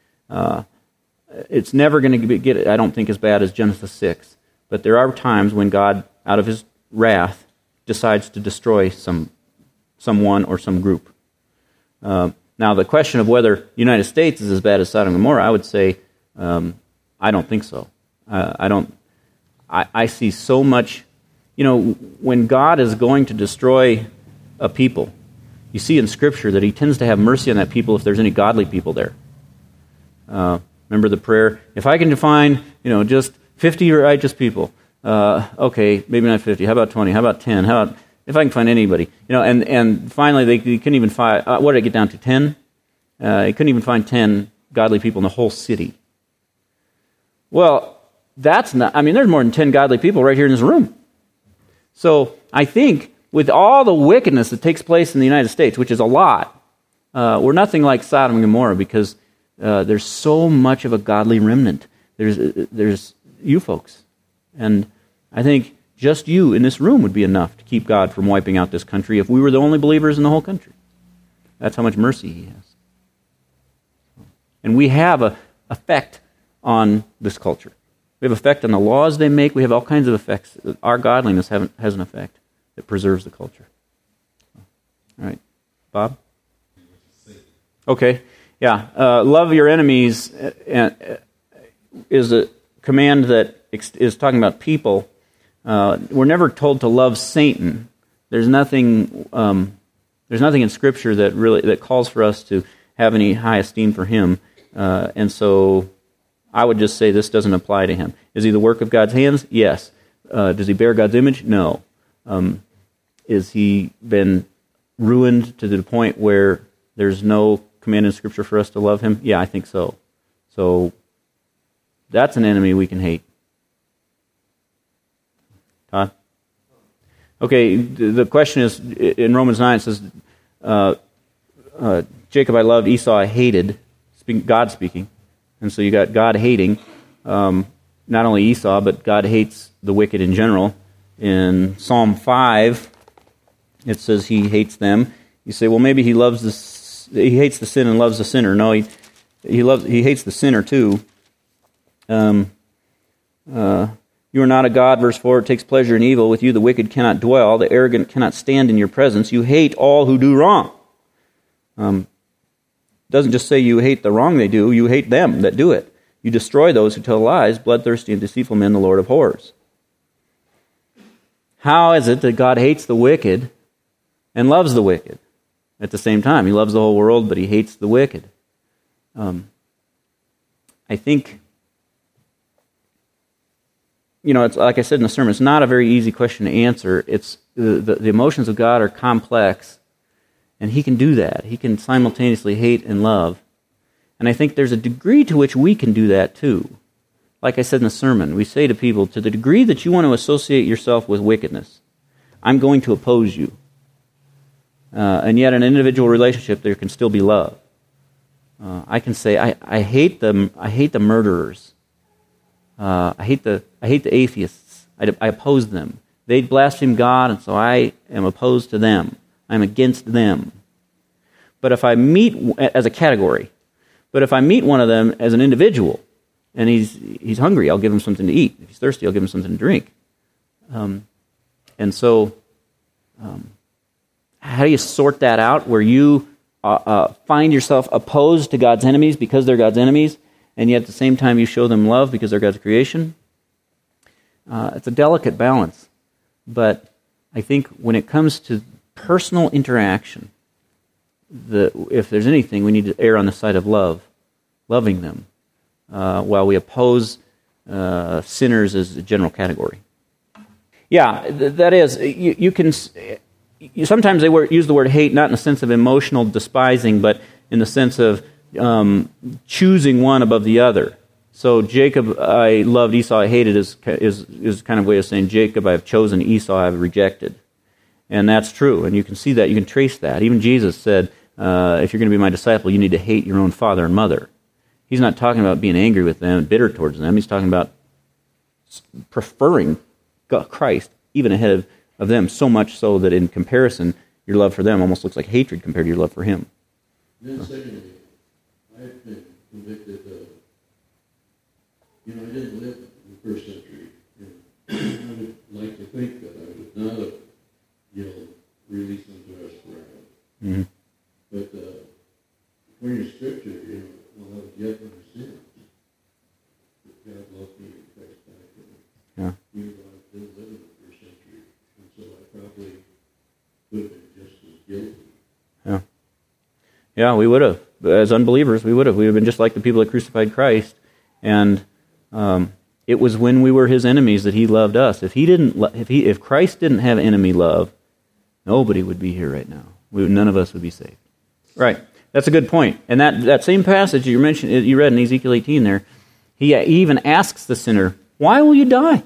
It's never going to get, I don't think, as bad as Genesis 6. But there are times when God, out of His wrath, decides to destroy someone or some group. Now, the question of whether the United States is as bad as Sodom and Gomorrah, I would say, I don't think so. I see so much, when God is going to destroy a people, you see in Scripture that He tends to have mercy on that people if there's any godly people there. Remember the prayer, if I can find, just 50 righteous people, okay, maybe not 50, how about 20, how about 10, how about, if I can find anybody, and finally they couldn't even find, what did it get down to, 10? They couldn't even find 10 godly people in the whole city. Well, there's more than 10 godly people right here in this room. So I think with all the wickedness that takes place in the United States, which is a lot, we're nothing like Sodom and Gomorrah because there's so much of a godly remnant. There's you folks. And I think just you in this room would be enough to keep God from wiping out this country if we were the only believers in the whole country. That's how much mercy He has. And we have a effect on this culture. We have effect on the laws they make. We have all kinds of effects. Our godliness has an effect that preserves the culture. All right. Bob? Okay. Yeah. Love your enemies is a command that is talking about people. We're never told to love Satan. There's nothing in Scripture that calls for us to have any high esteem for him. And so I would just say this doesn't apply to him. Is he the work of God's hands? Yes. Does he bear God's image? No. Is he been ruined to the point where there's no command in Scripture for us to love him? Yeah, I think so. So that's an enemy we can hate. Todd? Okay, the question is, in Romans 9 it says, Jacob I loved, Esau I hated, God speaking. And so you got God hating, not only Esau, but God hates the wicked in general. In Psalm 5, it says he hates them. You say, well, maybe he hates the sin and loves the sinner. No, he hates the sinner too. You are not a God, verse 4, it takes pleasure in evil. With you the wicked cannot dwell, the arrogant cannot stand in your presence. You hate all who do wrong. Doesn't just say you hate the wrong they do, you hate them that do it. You destroy those who tell lies, bloodthirsty and deceitful men, the Lord abhors. How is it that God hates the wicked and loves the wicked at the same time? He loves the whole world, but he hates the wicked. I think, it's like I said in the sermon, it's not a very easy question to answer. It's the emotions of God are complex, and he can do that. He can simultaneously hate and love. And I think there's a degree to which we can do that too. Like I said in the sermon, we say to people, to the degree that you want to associate yourself with wickedness, I'm going to oppose you. And yet in an individual relationship, there can still be love. I can say, I hate them. I hate the murderers. I hate the atheists. I oppose them. They blaspheme God, and so I am opposed to them. I'm against them. But if I meet as a category, but if I meet one of them as an individual, and he's hungry, I'll give him something to eat. If he's thirsty, I'll give him something to drink. And so, how do you sort that out where you find yourself opposed to God's enemies because they're God's enemies, and yet at the same time you show them love because they're God's creation? It's a delicate balance. But I think when it comes to personal interaction, if there's anything, we need to err on the side of love, loving them, while we oppose sinners as a general category. Yeah, that is, you can... Sometimes they use the word hate not in the sense of emotional despising, but in the sense of choosing one above the other. So Jacob I loved, Esau I hated is kind of a way of saying Jacob I have chosen, Esau I have rejected. And that's true, and you can see that, you can trace that. Even Jesus said, if you're going to be my disciple, you need to hate your own father and mother. He's not talking about being angry with them and bitter towards them. He's talking about preferring Christ even ahead of them, so much so that in comparison, your love for them almost looks like hatred compared to your love for him. Then secondly, I've been convicted of, I didn't live in the first century. And I would like to think that I would not have, released them to us forever. Mm-hmm. But according to Scripture, I was yet in sin. But God loved me and Christ died for me. Yeah. Even though I didn't live in the first century. And so I probably would have been just as guilty. Yeah. Yeah, we would have. As unbelievers, we would have. We would have been just like the people that crucified Christ. And it was when we were his enemies that he loved us. If Christ didn't have enemy love, nobody would be here right now. None of us would be saved. Right. That's a good point. And that same passage you read in Ezekiel 18 there, he even asks the sinner, "Why will you die?"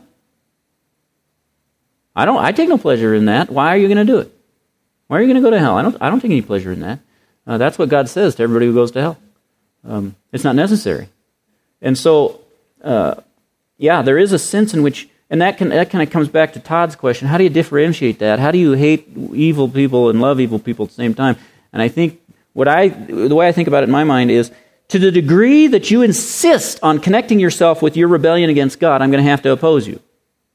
I take no pleasure in that. Why are you going to do it? Why are you going to go to hell? I don't take any pleasure in that. That's what God says to everybody who goes to hell. It's not necessary. And so, there is a sense in which, and that kind of comes back to Todd's question, how do you differentiate that? How do you hate evil people and love evil people at the same time? And I think the way I think about it in my mind is to the degree that you insist on connecting yourself with your rebellion against God, I'm going to have to oppose you.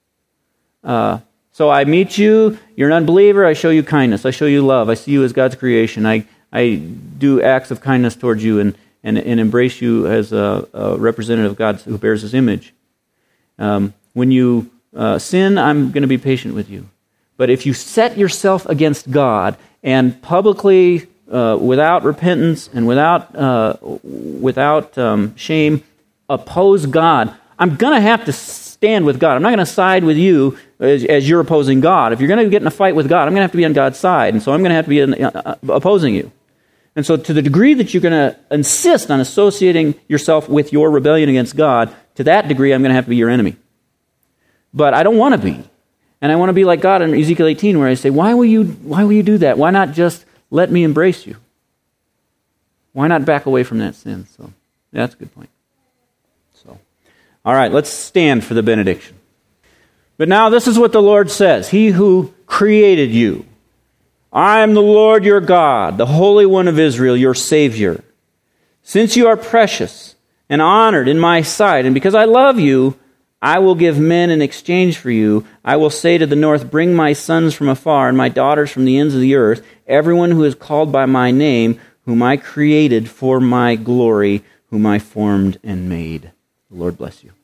So I meet you, you're an unbeliever, I show you kindness, I show you love, I see you as God's creation, I do acts of kindness towards you and embrace you as a representative of God who bears His image. When you sin, I'm going to be patient with you. But if you set yourself against God and publicly, without repentance and without shame, oppose God, I'm going to have to stand with God. I'm not going to side with you as you're opposing God. If you're going to get in a fight with God, I'm going to have to be on God's side, and so I'm going to have to be opposing you. And so to the degree that you're going to insist on associating yourself with your rebellion against God, to that degree I'm going to have to be your enemy. But I don't want to be. And I want to be like God in Ezekiel 18, where I say, why will you do that? Why not just let me embrace you? Why not back away from that sin? So yeah, that's a good point. So, all right, let's stand for the benediction. But now this is what the Lord says. He who created you. I am the Lord your God, the Holy One of Israel, your Savior. Since you are precious and honored in my sight, and because I love you, I will give men in exchange for you. I will say to the north, bring my sons from afar and my daughters from the ends of the earth, everyone who is called by my name, whom I created for my glory, whom I formed and made. The Lord bless you.